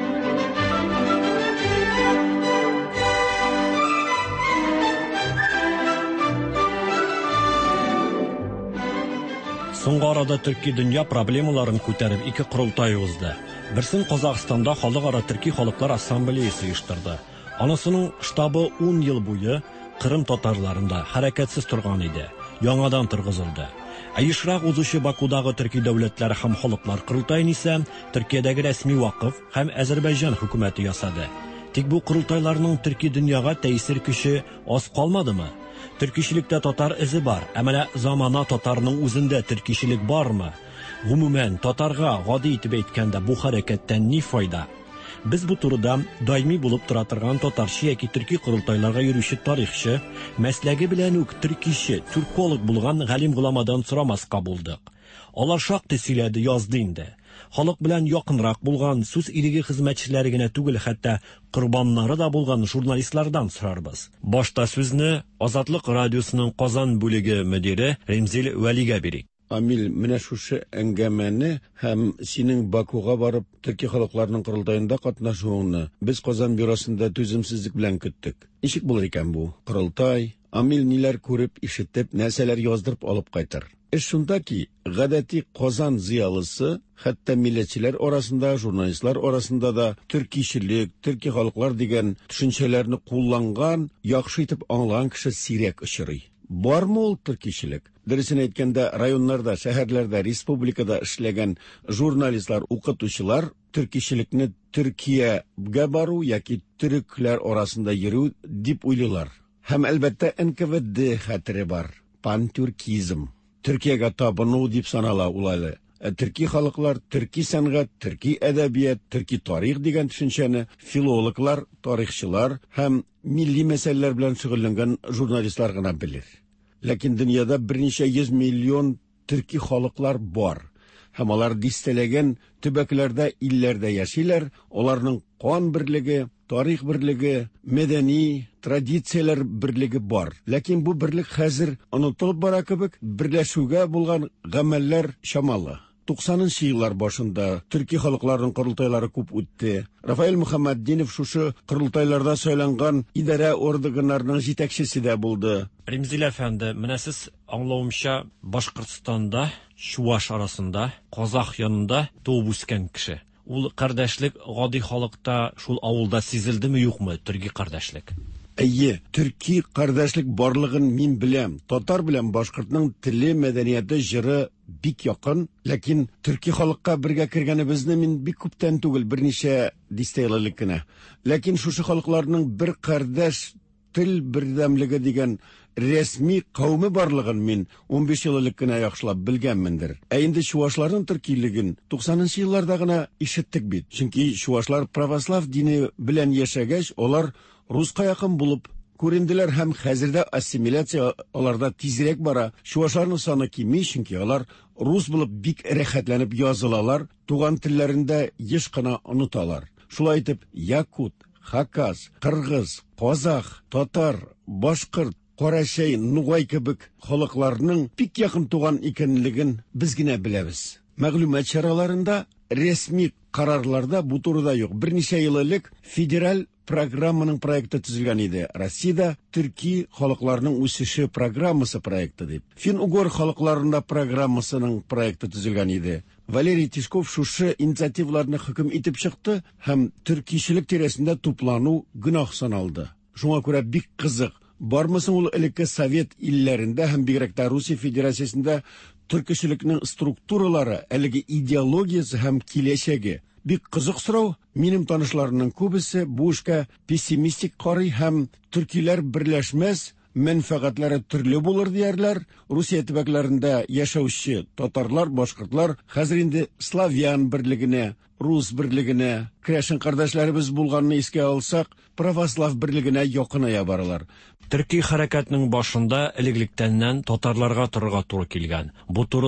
Соңгы арада Төрки дөнья проблемаларын күтәреп ике курултай узды. Берсен Казакъстанда халыкара төрки халыклар ассамблеясы оештырды. Анысының штабы ун ел буе Кырым татарларында хәрәкәтсез торган иде. Яңадан торгызылды. Әйшрак узучы Бакудагы төрки дәүләтләре һәм халыклар курултайын исә Төркиядәге рәсми вакыф һәм Азәрбайҗан хөкүмәте ясады. Тик бу курултайларның төрки дөньяга тәэсир көче аз калмадымы? Төркишилектә татар изе бар, әмма замана татарның үзендә төркишилек бармы? Гомумән, татарга гади итеп әйткәндә бу хәрәкәттән ни файда? Без бу турыда даими булып тора торган татарчы яки төрки курултайларга йөрүче тарихчы, мәсләге белән үк төркише, түрколог булган Галим Гуламадан сорамаска булдык. Алар шактый сөйләде, язды инде. Халык белән якынрак булган сүз илеге хезмәтчеләре генә түгел, хәтта корбаннары да булган журналистлардан сорарбыз. Башта сүзне Азатлык радиосының Казан бүлеге мөдире Ремзил Вәлигә бирик. Амил, менә шушы әңгәмәне һәм синең Бакуга барып төрки халыкларның курултаенда катнашуыңны без Казан бюросында түземсезлек белән көттек. Ничек булыр икән бу курултай? Амил ниләр күреп, ишетеп, нәрсәләр яздырып алып кайтыр? Эш шунда ки, гадәти Казан зыялысы, хәтта милләтчеләр арасында, журналистлар арасында да төркишилек, төрки халыклар дигән төшенчәләрне кулланган, яхшы итеп аңлаган кеше сирәк очрый. Бармы ул төркишилек? Дөресен әйткәндә, районнарда, шәһәрләрдә, республикада эшләгән журналистлар, укытучылар төркишилекне Төркиягә бару яки төрекләр арасында йөрү дип уйлыйлар. Һәм әлбәттә эн ка вэ дэ хәтере бар. Пантюркизм. Төркиягә табыну дип санала улайлы. Төрки халыклар, төрки сәнгать, төрки әдәбият, төрки тарих дигән төшенчәне филологлар, тарихчылар һәм милли мәсьәләләр белән шөгыльләнгән журналистлар гына белер. Ләкин дөньяда берничә йөз миллион төрки халыклар бар. Һәм алар дистәләгән төбәкләрдә, илләрдә яшиләр, аларның кан берлеге, тарих берлеге, мәдәни, традицияләр берлеге бар. Ләкин бу берлек хәзер онытылып бара кебек, берләшүгә булган гамәлләр чамалы. туксанынчы еллар башында төрки халыкларның курултайлары күп үтте. Рафаэль Мөхәммәтдинов шушы курултайларда сөйләнгән идарә органнарының җитәкчесе дә булды. Римзил әфәнде, менә сез аңлавымча Башкортстанда, Чуваш арасында, Казак янында туып үскән кеше. Ул кардәшлек гади халыкта шул авылда сизелдеме, юкмы, төрки кардәшлек? Әйе, төрки кардәшлек барлыгын мин беләм. Татар белән башкортның теле, мәдәнияте, җыры бик якын, ләкин төрки халыкка бергә кергәнебезне мин бик күптән түгел, берничә дистәйлек кенә. Ләкин шушы халыкларның бер кардәш тел бердәмлеге дигән рәсми кауме барлыгын мин ун биш ел элек кенә яхшылап белгәнмендер. Ә инде чуашларның төркилеген туксанынчы елларда гына ишеттек бит. Чөнки чуашлар православ дине белән яшәгәч, алар руска якын булып күренделәр һәм хәзердә ассимиляция аларда тизрәк бара. Чуашларның саны кими, чөнки алар рус булып бик рәхәтләнеп язылалар, туган телләрендә еш кына оныталар. Шулай итеп, якут, хакас, кыргыз, казах, татар, башкорт, Карачай, Нугай кебек халыкларның бик якын туган икәнлеген без генә беләбез. Мәгълүмат чараларында, рәсми карарларда бу турыда юк. Берничә ел элек федераль программаның проекты төзелгән иде. Россиядә төрки халыкларның үсеше программасы проекты дип. Фин-угор халыкларында программасының проекты төзелгән иде. Валерий Тишков шушы инициативаларны хөкем итеп чыкты һәм төркишилек тирәсендә туплану гөнаһ саналды. Шуңа күрә бик кызык. Бармысың ул элекке Совет илләрендә һәм бигрәк тә Русия Федерациясендә төркишилекнең структуралары, әлеге идеологиясе һәм киләчәге. Бик кызык сорау. Минем танышларымның күбесе бу эшкә пессимистик карый һәм төркиләр берләшмәс, мәнфәгатьләре төрле булыр диярләр. Русия төбәкләрендә яшәүче татарлар, башкортлар хәзер инде славян берлегенә, рус берлегенә, крәшен кардәшләребез булганны искә алсак, православ берлегенә якыная баралар. Төрки хәрәкәтнең башында элеглектәннән татарларга торырга туры килгән. Бу турыда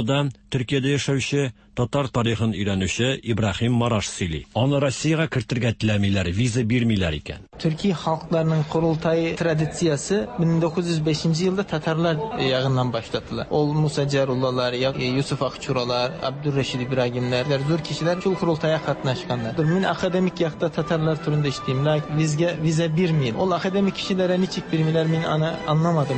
Türkiye'de yaşaучы татар тарихын өйрәнүче Ибрахим Мараш сөйли. Аны Россияга кертергә теләмиләр, виза бирмиләр икән. Türkiye halklarının kurultayı tradisiyası bin dokuz yüz beşinci yılda Tatarlar yağından başlattılar. Ol Musa Carullalar, Yusuf Akçuralar, Abdurreşid İbrahimler, zor kişiler şu kurultaya katnaşkanlar. Min akademik yakta Tatarlar turunda işleyim. Lakin vizge, vize birmeyim. Ol akademik kişilere niçik birmiler min ana anlamadım.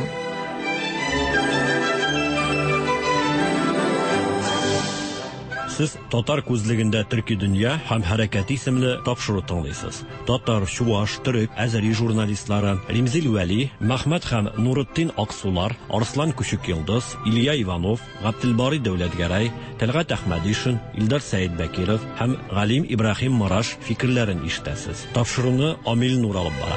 Siz Татар күзлегендә Төрки дөнья һәм хәрәкәт исемле тапшыру тыңлыйсыз. Татар, Чуваш, Төрек, Әзәри журналистлары Римзил Вәли, Мәхмәт һәм Нуретдин Аксулар, Арслан Күчек Йылдыз, Илья Иванов, Габделбари Дәүләтгәрәй, Тәлгат Әхмәдишин, Илдар Сәйд Бәкиров һәм Галим Ибрахим Мараш фикерләрен ишетәсез. Тапшыруны Амил Нур алып бара.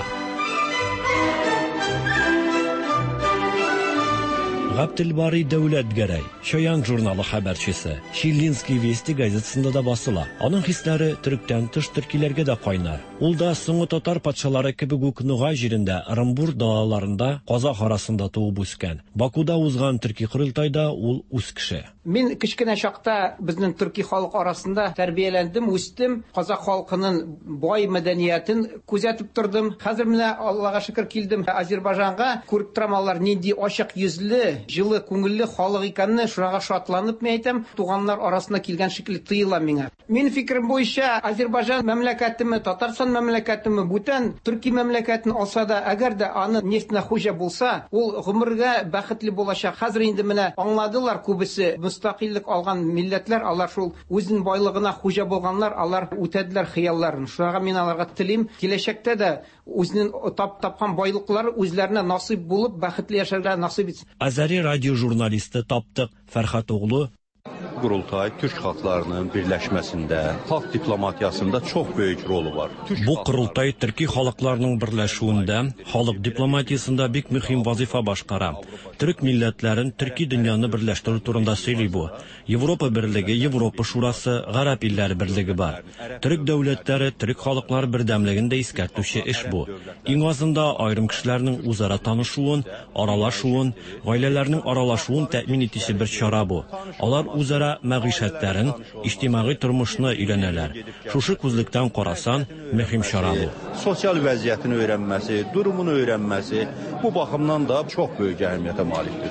Габделбари Дәүләтгәрәй, Шаян журналы хәбәрчесе, Шилинский Вести газетасында да басыла. Аның хисләре төректән тыш төркиләргә дә кайнар. Ул да соңгы татар патшалары кебек үк Нугай җирендә, Ырымбур далаларында, Казак арасында туып үскән. Бакуда узган төрки курылтайда ул үз кеше. Мин кичкенә чакта безнең төрки халык арасында тәрбияләндем, үстем. Казак халкының бай мәдәниятен күзәтеп тордым. Хәзер менә Аллага шөкер килдем Азербайҗанга. Күреп торам алар нинди ачык йөзле, җылы күңелле халык икәнне, шуңа шатланып мин әйтәм, туганнар арасына килгән шикелле тоела миңа. Мин фикерем буенча Азербайҗан мәмләкәтеме, Татарстан мәмләкәтеме бүтән төрки мәмләкәтен алса да, әгәр дә аны нефтне хуҗа булса, ул гомергә бәхетле булачак. Хәзер инде менә аңладылар күбесе. Müstakillik algan milletler, alар шул үзен байлыгына хуҗа булганнар, алар үтәделәр хыялларын. Шуңа мин аларга телим, киләчәктә дә үзенең тап тапкан байлыклары үзләренә насыйп булып, бәхетле яшәргә насыйп итсен. Azəri radio jurnalisti Tapdıq Fərxat oğlu Qurultay Türk xalqlarının birləşməsində, xalq diplomatiyasında çox böyük rolu var. Bu qurultay Türki xalqlarının birləşüyündə, xalq diplomatiyasında bik mühim vazifa başqara. Türk millətlərin Türki dünyanı birləşdirir turunda söyli bu. Avropa Birliği, Avropa Şurası, Qarab illəri birliği var. Türk dövlətləri, Türk xalqları birdəmligində iskərtüşü iş bu. İng azında ayrım kişilərinin uzara tanışuun, aralaşuun, ailələrinin aralaşuun təmin etişi bir çara bu. Onlar uzara məğişətlərin, ictimai turmuşunu öyrənələr. Şuşu күзлектән qarasan, mühim çara bu. Sosial vəziyyətini öyrənməsi, durumunu öyrənməsi bu baxımdan da çox böyük əhəmiyyətə malikdir.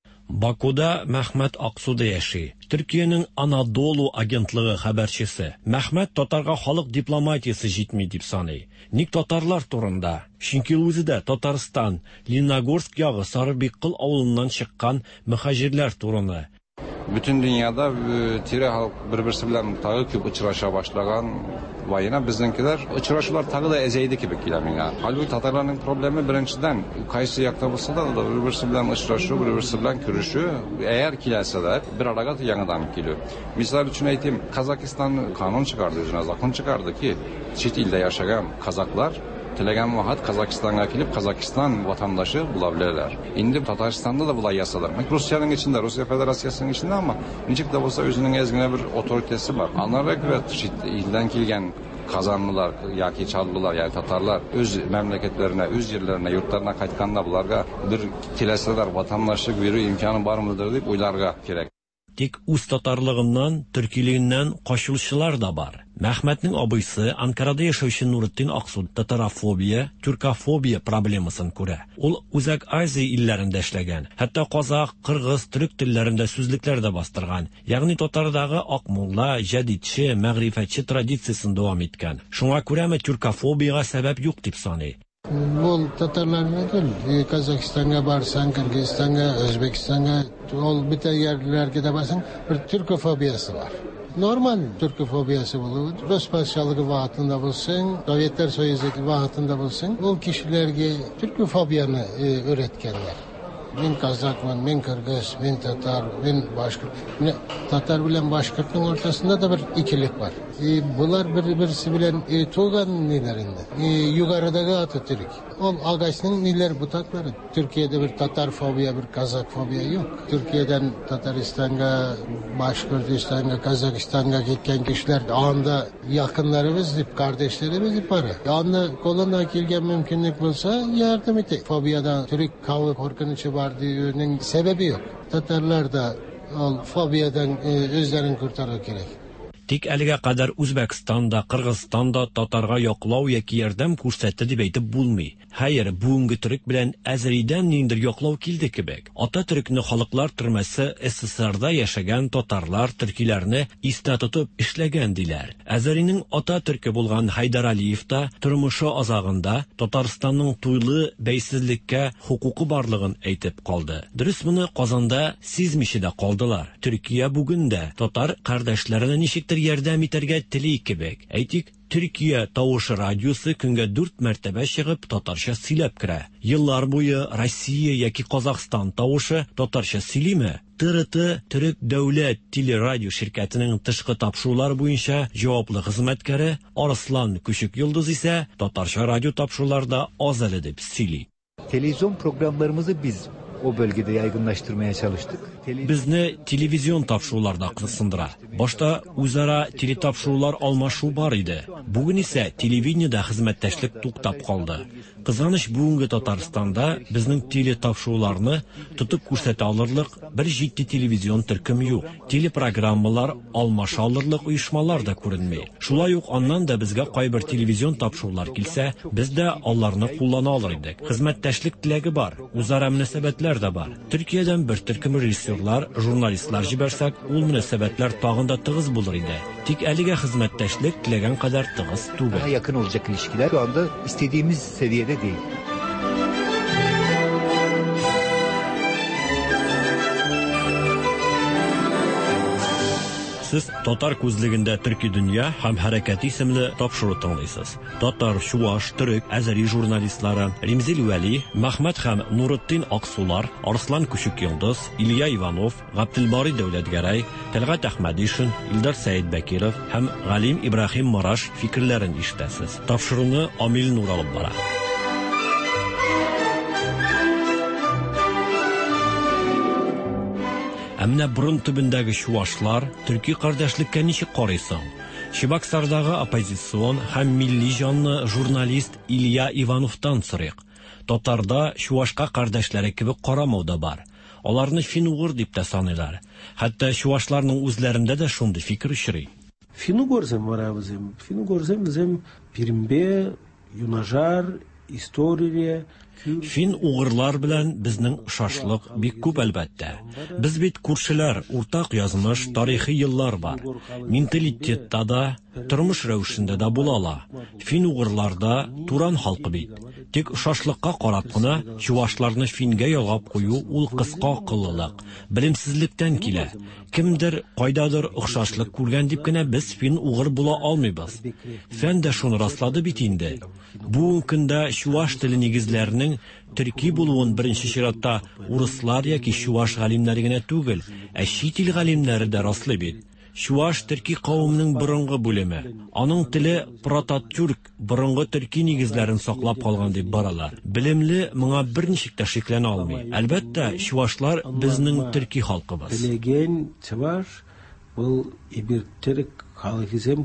Bakuda Məhməd Aqsuda yaşayır. Türkiye'nin Anadolu agentlığı xəbərçisi. Məhməd Tatarga xalq diplomatiyası jitmi dip sanay. Ник Tatarlar turunda. Çünki özüdə Tataristan, Linogorsk yağı Sarıbekqil avulundan çıqqan mühacirlər turunu. Bütün dünyada tire halk bir-birisi bilen tağı küp uçuraşa başlayan vayına bizdenkiler uçuraşılar tağı da ezeydi gibi kilemine. Halbuki Tatarların problemi birinciden kayısı yakta bulsa da bir-birisi bilen uçuraşı, bir-birisi bilen kürüşü eğer kilerseler bir arada yanıdan geliyor. Misal için eğitim Kazakistan kanun çıkardı, yüzüne zakon çıkardı ki çift ilde yaşayan Kazaklar Telegram vahat Kazakistan'a gelip Kazakistan vatandaşı bulabilirler. İndi Tataristan'da da bulay yasalar. Rusya'nın içinde, Rusya Federasyası'nın içinde ama nicik de olsa özünün ezgine bir otoritesi var. Anlara göre ilden kilgen kazanlılar, yaki çallılar, yani Tatarlar öz memleketlerine, öz yerlerine, yurtlarına kaytkanla bularga bir kileseler vatandaşlık veriyor imkanı var mıdır deyip uylarga gerek. Тик үз татарлыгыннан, төркилегеннән качылышчылар да бар. Мәхмәтнең абыйсы Анкарада яшәүче Нуретдин Аксуд татарофобия, тюркофобия проблемасын күрә. Ул Үзәк Азия илләрендә эшләгән. Хәтта казак, кыргыз, төрек телләрендә сүзлекләр дә бастырган. Ягъни татардагы акмулла, җәдидче, мәгърифәтче традициясын дәвам иткән. Шуңа күрәме тюркофобияга сәбәп юк дип саный. Бұл татарларына değil, Kazakistan'a barsan, Kırgızistan'a, Özbekistan'a, ol bütün yerlerde de barsan bir Türkofobiyası var. Normal Türkofobiyası bulur. Rus padişahlığı vaatında bulsun, Sovyetler Soyuzluğu vaatında bulsun. O kişilerge Türkofobiyanı e, öğretkenler. Ben Kazakman, ben Kırgız, ben Tatar, ben Başkırt. Tatar bilen Başkırt'ın ortasında da bir ikilik var. E, bunlar birbirisi bilen e, Tuğan nelerinde. E, yukarıdaki Atatürk. Ol Agaç'ın neler butakları. Türkiye'de bir Tatar fobiya, bir Kazak fobiya yok. Türkiye'den Tataristan'a, Başkırtistan'a, Kazakistan'a gitken kişiler anda yakınlarımız deyip, kardeşlerimiz deyip var. Anda koluna kilgen mümkünlük bulsa yardım et. Fobiyada Türk kavga korkunçu var diyor'un sebebi yok. Tatarlar da Ol fobiyadan özlerini kurtarır gerek. Тик әлегә кадәр Үзбәкстанда, Кыргызстанда татарга яклау яки ярдәм күрсәтте дип әйтеп булмый. Хәер, бүгенге төрек белән Әзәридән ниндер яклау килде кебек. Ата төрекне халыклар төрмәсе СССРда яшәгән татарлар төркиләрне истә тотып эшләгән диләр. Әзәринең ата төрке булган Хайдар Алиев та тормышы азагында Татарстанның туйлы бәйсезлеккә хукукы барлыгын әйтеп калды. Дөрес, моны Казанда сизмичә дә калдылар. Төркия бүгендә татар кардәшләренә ничектер ярдәм итәргә тели кебек. Әйтик, Төркия тавышы радиосы көнгә дүрт мәртәбә чыгып татарча сөйләп керә. Еллар буе Россия яки Казакстан тавышы татарча сөйлиме? ТРТ Төрек дәүләт телерадио ширкәтенең тышкы тапшырулар буенча җаваплы хезмәткәре Арслан Күчек Йолдыз исә татарча радио тапшыруларда аз әле дип сөйли. Televizyon programlarımızı biz o bölgede yaygınlaştırmaya çalıştık. Bizne televizyon tapşırılarda kısındıra. Başta uzara teletapşırılar almaшу бар иде. Bugün ise televizyonda hizmetteşlik tuktap kaldı. Kızanış bugünkü Tatarstanda bizning teletapşırılarını tutup күрсәтә alırlık bir ciddi televizyon türküm yok. Teleprogrammalar almaşı alırlık uyuşmalar da görünmey. Şulay yok andan da bizge kayber televizyon tapşırılar kilse biz de allarını kullana alır idik. Hizmetteşlik tilegi var. Uzara münasebetler de var. Türkiye'den bir türküm rejissyorlar, jurnalistler jibersek ol münasebetler tağında tığız bulur idi. Tik əligə hizmetteşlik tilegen kadar tığız tuğu. Daha yakın olacak ilişkiler şu anda istediğimiz seviyede değil. Siz Tatar күзлегендә Төрки дөнья һәм хәрәкәт исемле тапшыру тыңлыйсыз. Татар, Шуаш, Төрек, Әзәри журналистлары Римзил Вәли, Мәхмәт һәм Нуретдин Аксулар, Арслан Күчек Йолдыз, Илья Иванов, Габделбари Дәүләтгәрәй, Тәлгать Әхмәдишин, Илдар Сәйид Бәкиров һәм Галим Ибраһим Мараш фикерләрен ишетәсез. Тапшыруны Амил Нур алып бара. Әмнә бурын төбендәге шуашлар төрки кардәшлеккә ничек карыйсың? Чебоксардагы оппозицион һәм милли җанлы журналист Илья Ивановтан сорыйк. Татарда шуашка кардәшләре кебек карамау да бар. Аларны фин-угыр дип тә саныйлар. Хәтта шуашларның үзләрендә дә шундый фикер очрый. Фин-угырзым барабызым. Фин-угырзым безем Пирмбе, Юнажар, История Фин угырлар белән безнең шашлык бик күп әлбәттә. Без бит күршеләр, уртак язмыш, тарихи еллар бар. Менталитетта да, тормыш рәвешендә дә булала. Фин угырларда туран халкы бит. Тик шашлыкка карап кына чуашларны фингә ялгап кую ул кыска акыллылык, белемсезлектән килә. Кемдер кайдадыр охшашлык күргән дип кенә без фин угыр була алмыйбыз. Фән дә шуны раслады бит инде. Бу көндә чуаш теле нигезләренең төрки булуын беренче чиратта урыслар яки чуаш галимнәре генә түгел, ә чит ил галимнәре дә раслый бит. Чуаш төрки кавымының борынгы бүлеме. Аның теле прототюрк, борынгы төрки нигезләрен саклап калган дип баралар. Белемле моңа берничек тә шикләнә алмый. Әлбәттә, чуашлар безнең төрки халкыбыз. Белегән чуаш бу ибер төрк халкызым.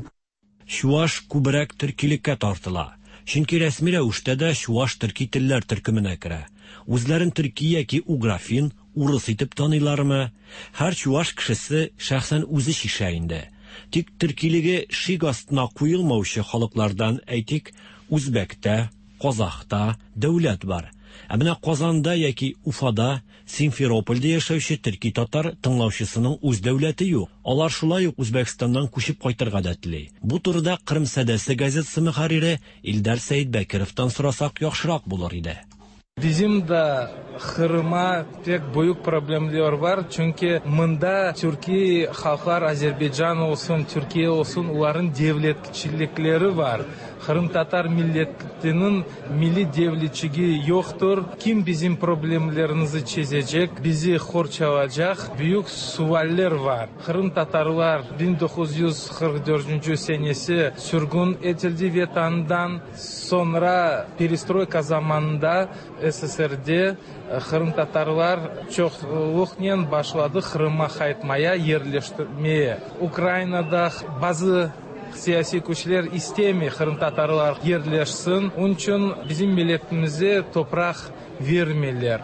Чуаш күбрәк төркилеккә тартыла. Чөнки рәсми рәвештә дә чуаш төрки телләр төркеменә керә. Үзләрен төрки яки уграфин, урыс итеп таныйлармы? Һәр чуаш кешесе шәхсән үзе шишә инде. Тик төркилеге шик астына куелмаучы халыклардан әйтик, Үзбәктә, Казакта дәүләт бар. Ә менә Казанда яки Уфада, Симферопольдә яшәүче төрки татар тыңлаучысының үз дәүләте юк. Алар шулай ук Үзбәкстаннан күчеп кайтырга да тели. Бу турыда Кырым Сәдәсе газетасы мөхәррире Илдар Сәйид Бәкировтан сорасак яхшырак булыр иде. Bizim de Kırım'a pek büyük problemler var çünkü mında Türkiye halklar Azerbaycan olsun, Türkiye olsun onların devletçilikleri var. Kırım Tatar milletinin milli devletçiliği yoktur. Kim bizim problemlerimizi çözecek, bizi horçalacak büyük sualler var. Kırım Tatarlar bin dokuz yüz kırk dördüncü senesi sürgün edildi ve tanıdan sonra perestroika zamanında S S R'de Kırım Tatarlar çoğunlukla başladı Kırım'a kayıtmaya, yerleştirmeye. Ukrayna'da bazı siyasi güçler istemiyor Kırım Tatarlar yerleşsin. Onun için bizim milletimize toprak vermiyorlar.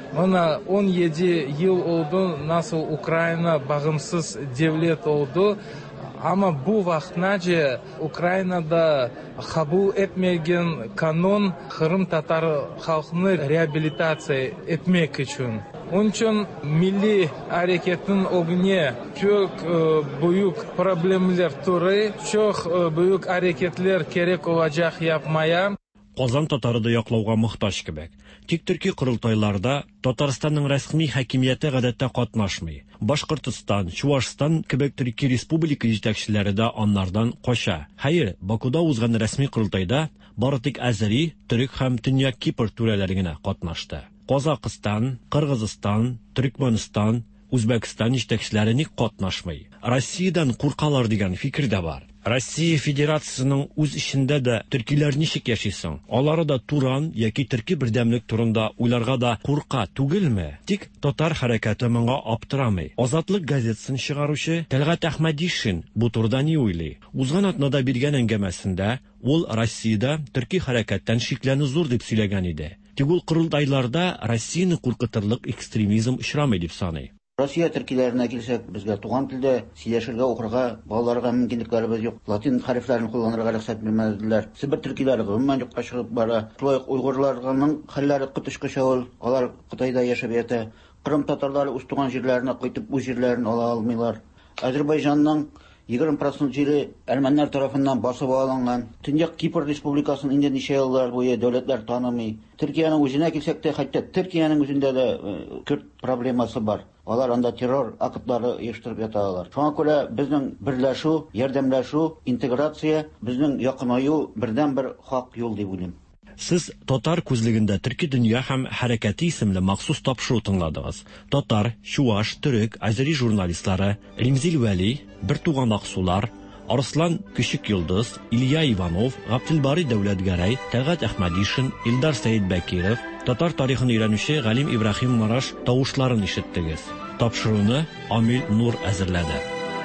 Мына он yedi yıl oldu nasıl Ukrayna bağımsız devlet oldu. Ama bu vaqtnaca Ukraynada kabul etmegen kanun Kırım Tatar halkını reabilitatsiya etmek için. Onun için milli hareketin ogni çok büyük problemler türü, çok büyük hareketler gerek olacak yapmaya. Казан татары да яклауга мохтаҗ кебек. Тик төрки курултайларда Татарстанның рәсми хакимияте гадәттә катнашмый. Башкортстан, Чувашстан кебек төрки республика җитәкчеләре дә аннардан кача. Хәер, Бакуда узган рәсми курултайда бары тик Азери, Төрек һәм Төньяк Кипр түрәләре генә катнашты. Казакстан, Кыргызстан, Төркмәнстан, Үзбәкстан җитәкчеләре ник катнашмый? Россиядән куркалар дигән фикер дә бар. Россия Федерациясының үз ишендә дә төркиләр ничек яшисең? Алары да Туран яки төрки бердәмлек турында уйларга да курка түгелме? Тик татар хәрәкәте моңа аптырамый. Азатлык газетасын чыгаручы Тәлгат Әхмәдишин бу турыда ни уйлый? Узган атнада биргән әңгәмәсендә ул Россиядә төрки хәрәкәттән шикләнү зур дип сөйләгән иде. Тик ул курултайларда Россияны куркытырлык экстремизм очрамый дип саный. Россия төркиләренә килсәк, безгә туган телдә сөйләшергә, укырга, балаларга мөмкинлекләребез юк. Латин хәрефләрен кулланырга рөхсәт бирмәделәр. Себер төркиләре гомумән юкка чыгып бара. Шулай ук уйгырларның хәлләре котышкыча ул. Алар Кытайда яшәп ята. Кырым татарлары үз туган җирләренә кайтып, үз җирләрен ала алмыйлар. Азәрбайҗанның егерме процент җире әрмәннәр тарафыннан басып алынган. Төньяк Кипр республикасын инде ничә еллар буе дәүләтләр танымый. Төркиянең үзенә килсәк тә, хәтта Төркиянең үзендә дә Көрд проблемасы бар. Алар анда террор актлары оештырып яталар. Шуңа күрә безнең берләшү, ярдәмләшү, интеграция безнең якынаю бердән бер хак юл дип уйлыйм. Сез татар күзлегендә Төрки дөнья һәм хәрәкәте исемле махсус тапшыру тыңладыгыз. Татар, Чуваш, Төрек, Азери журналистлары Римзил Вәли, Бертуган Аксулар, Арслан Küçük Йылдыз, Илья Иванов, Габделбари Дәүләтгәрәй, Тәлгат Әхмәдишин, Илдар Сәйдбәкиров, татар тарихын өйрәнүче Галим Ибраһим Мараш тавышларын ишеттегез. Тапшыруны Амил Нур әзерләде.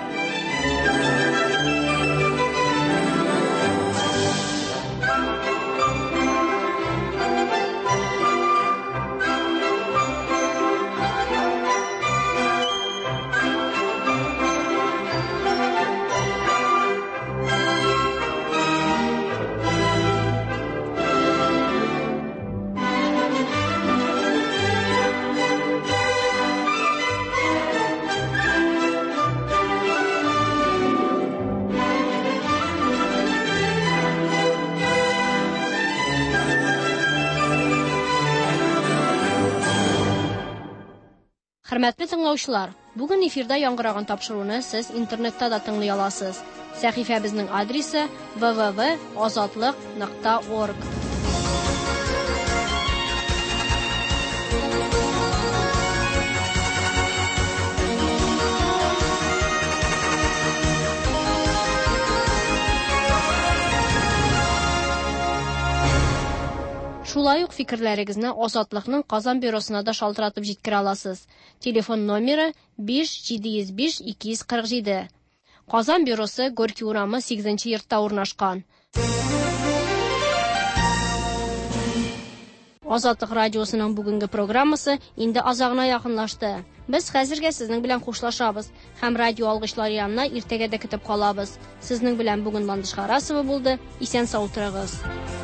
Хөрмәтле тыңлаучылар, бүген эфирда яңгыраган тапшыруны сез интернетта да тыңлый аласыз. Сәхифәбезнең адресы w w w точка azatlyk точка org. Шулай ук фикерләрегезне Азатлыкның Казан бюросына да шалтыратып җиткерә аласыз. Телефон номеры биш җиде йөз биш ике йөз кырык җиде. Казан бюросы Горький урамы сигезенче йортта урнашкан. Азатлык радиосының бүгенге программасы инде азагына якынлашты. Без хәзергә сезнең белән хушлашабыз һәм радио алгычлар янына иртәгә дә көтеп калабыз. Сезнең белән бүген Ландыш Харасова булды. Исән сау торыгыз.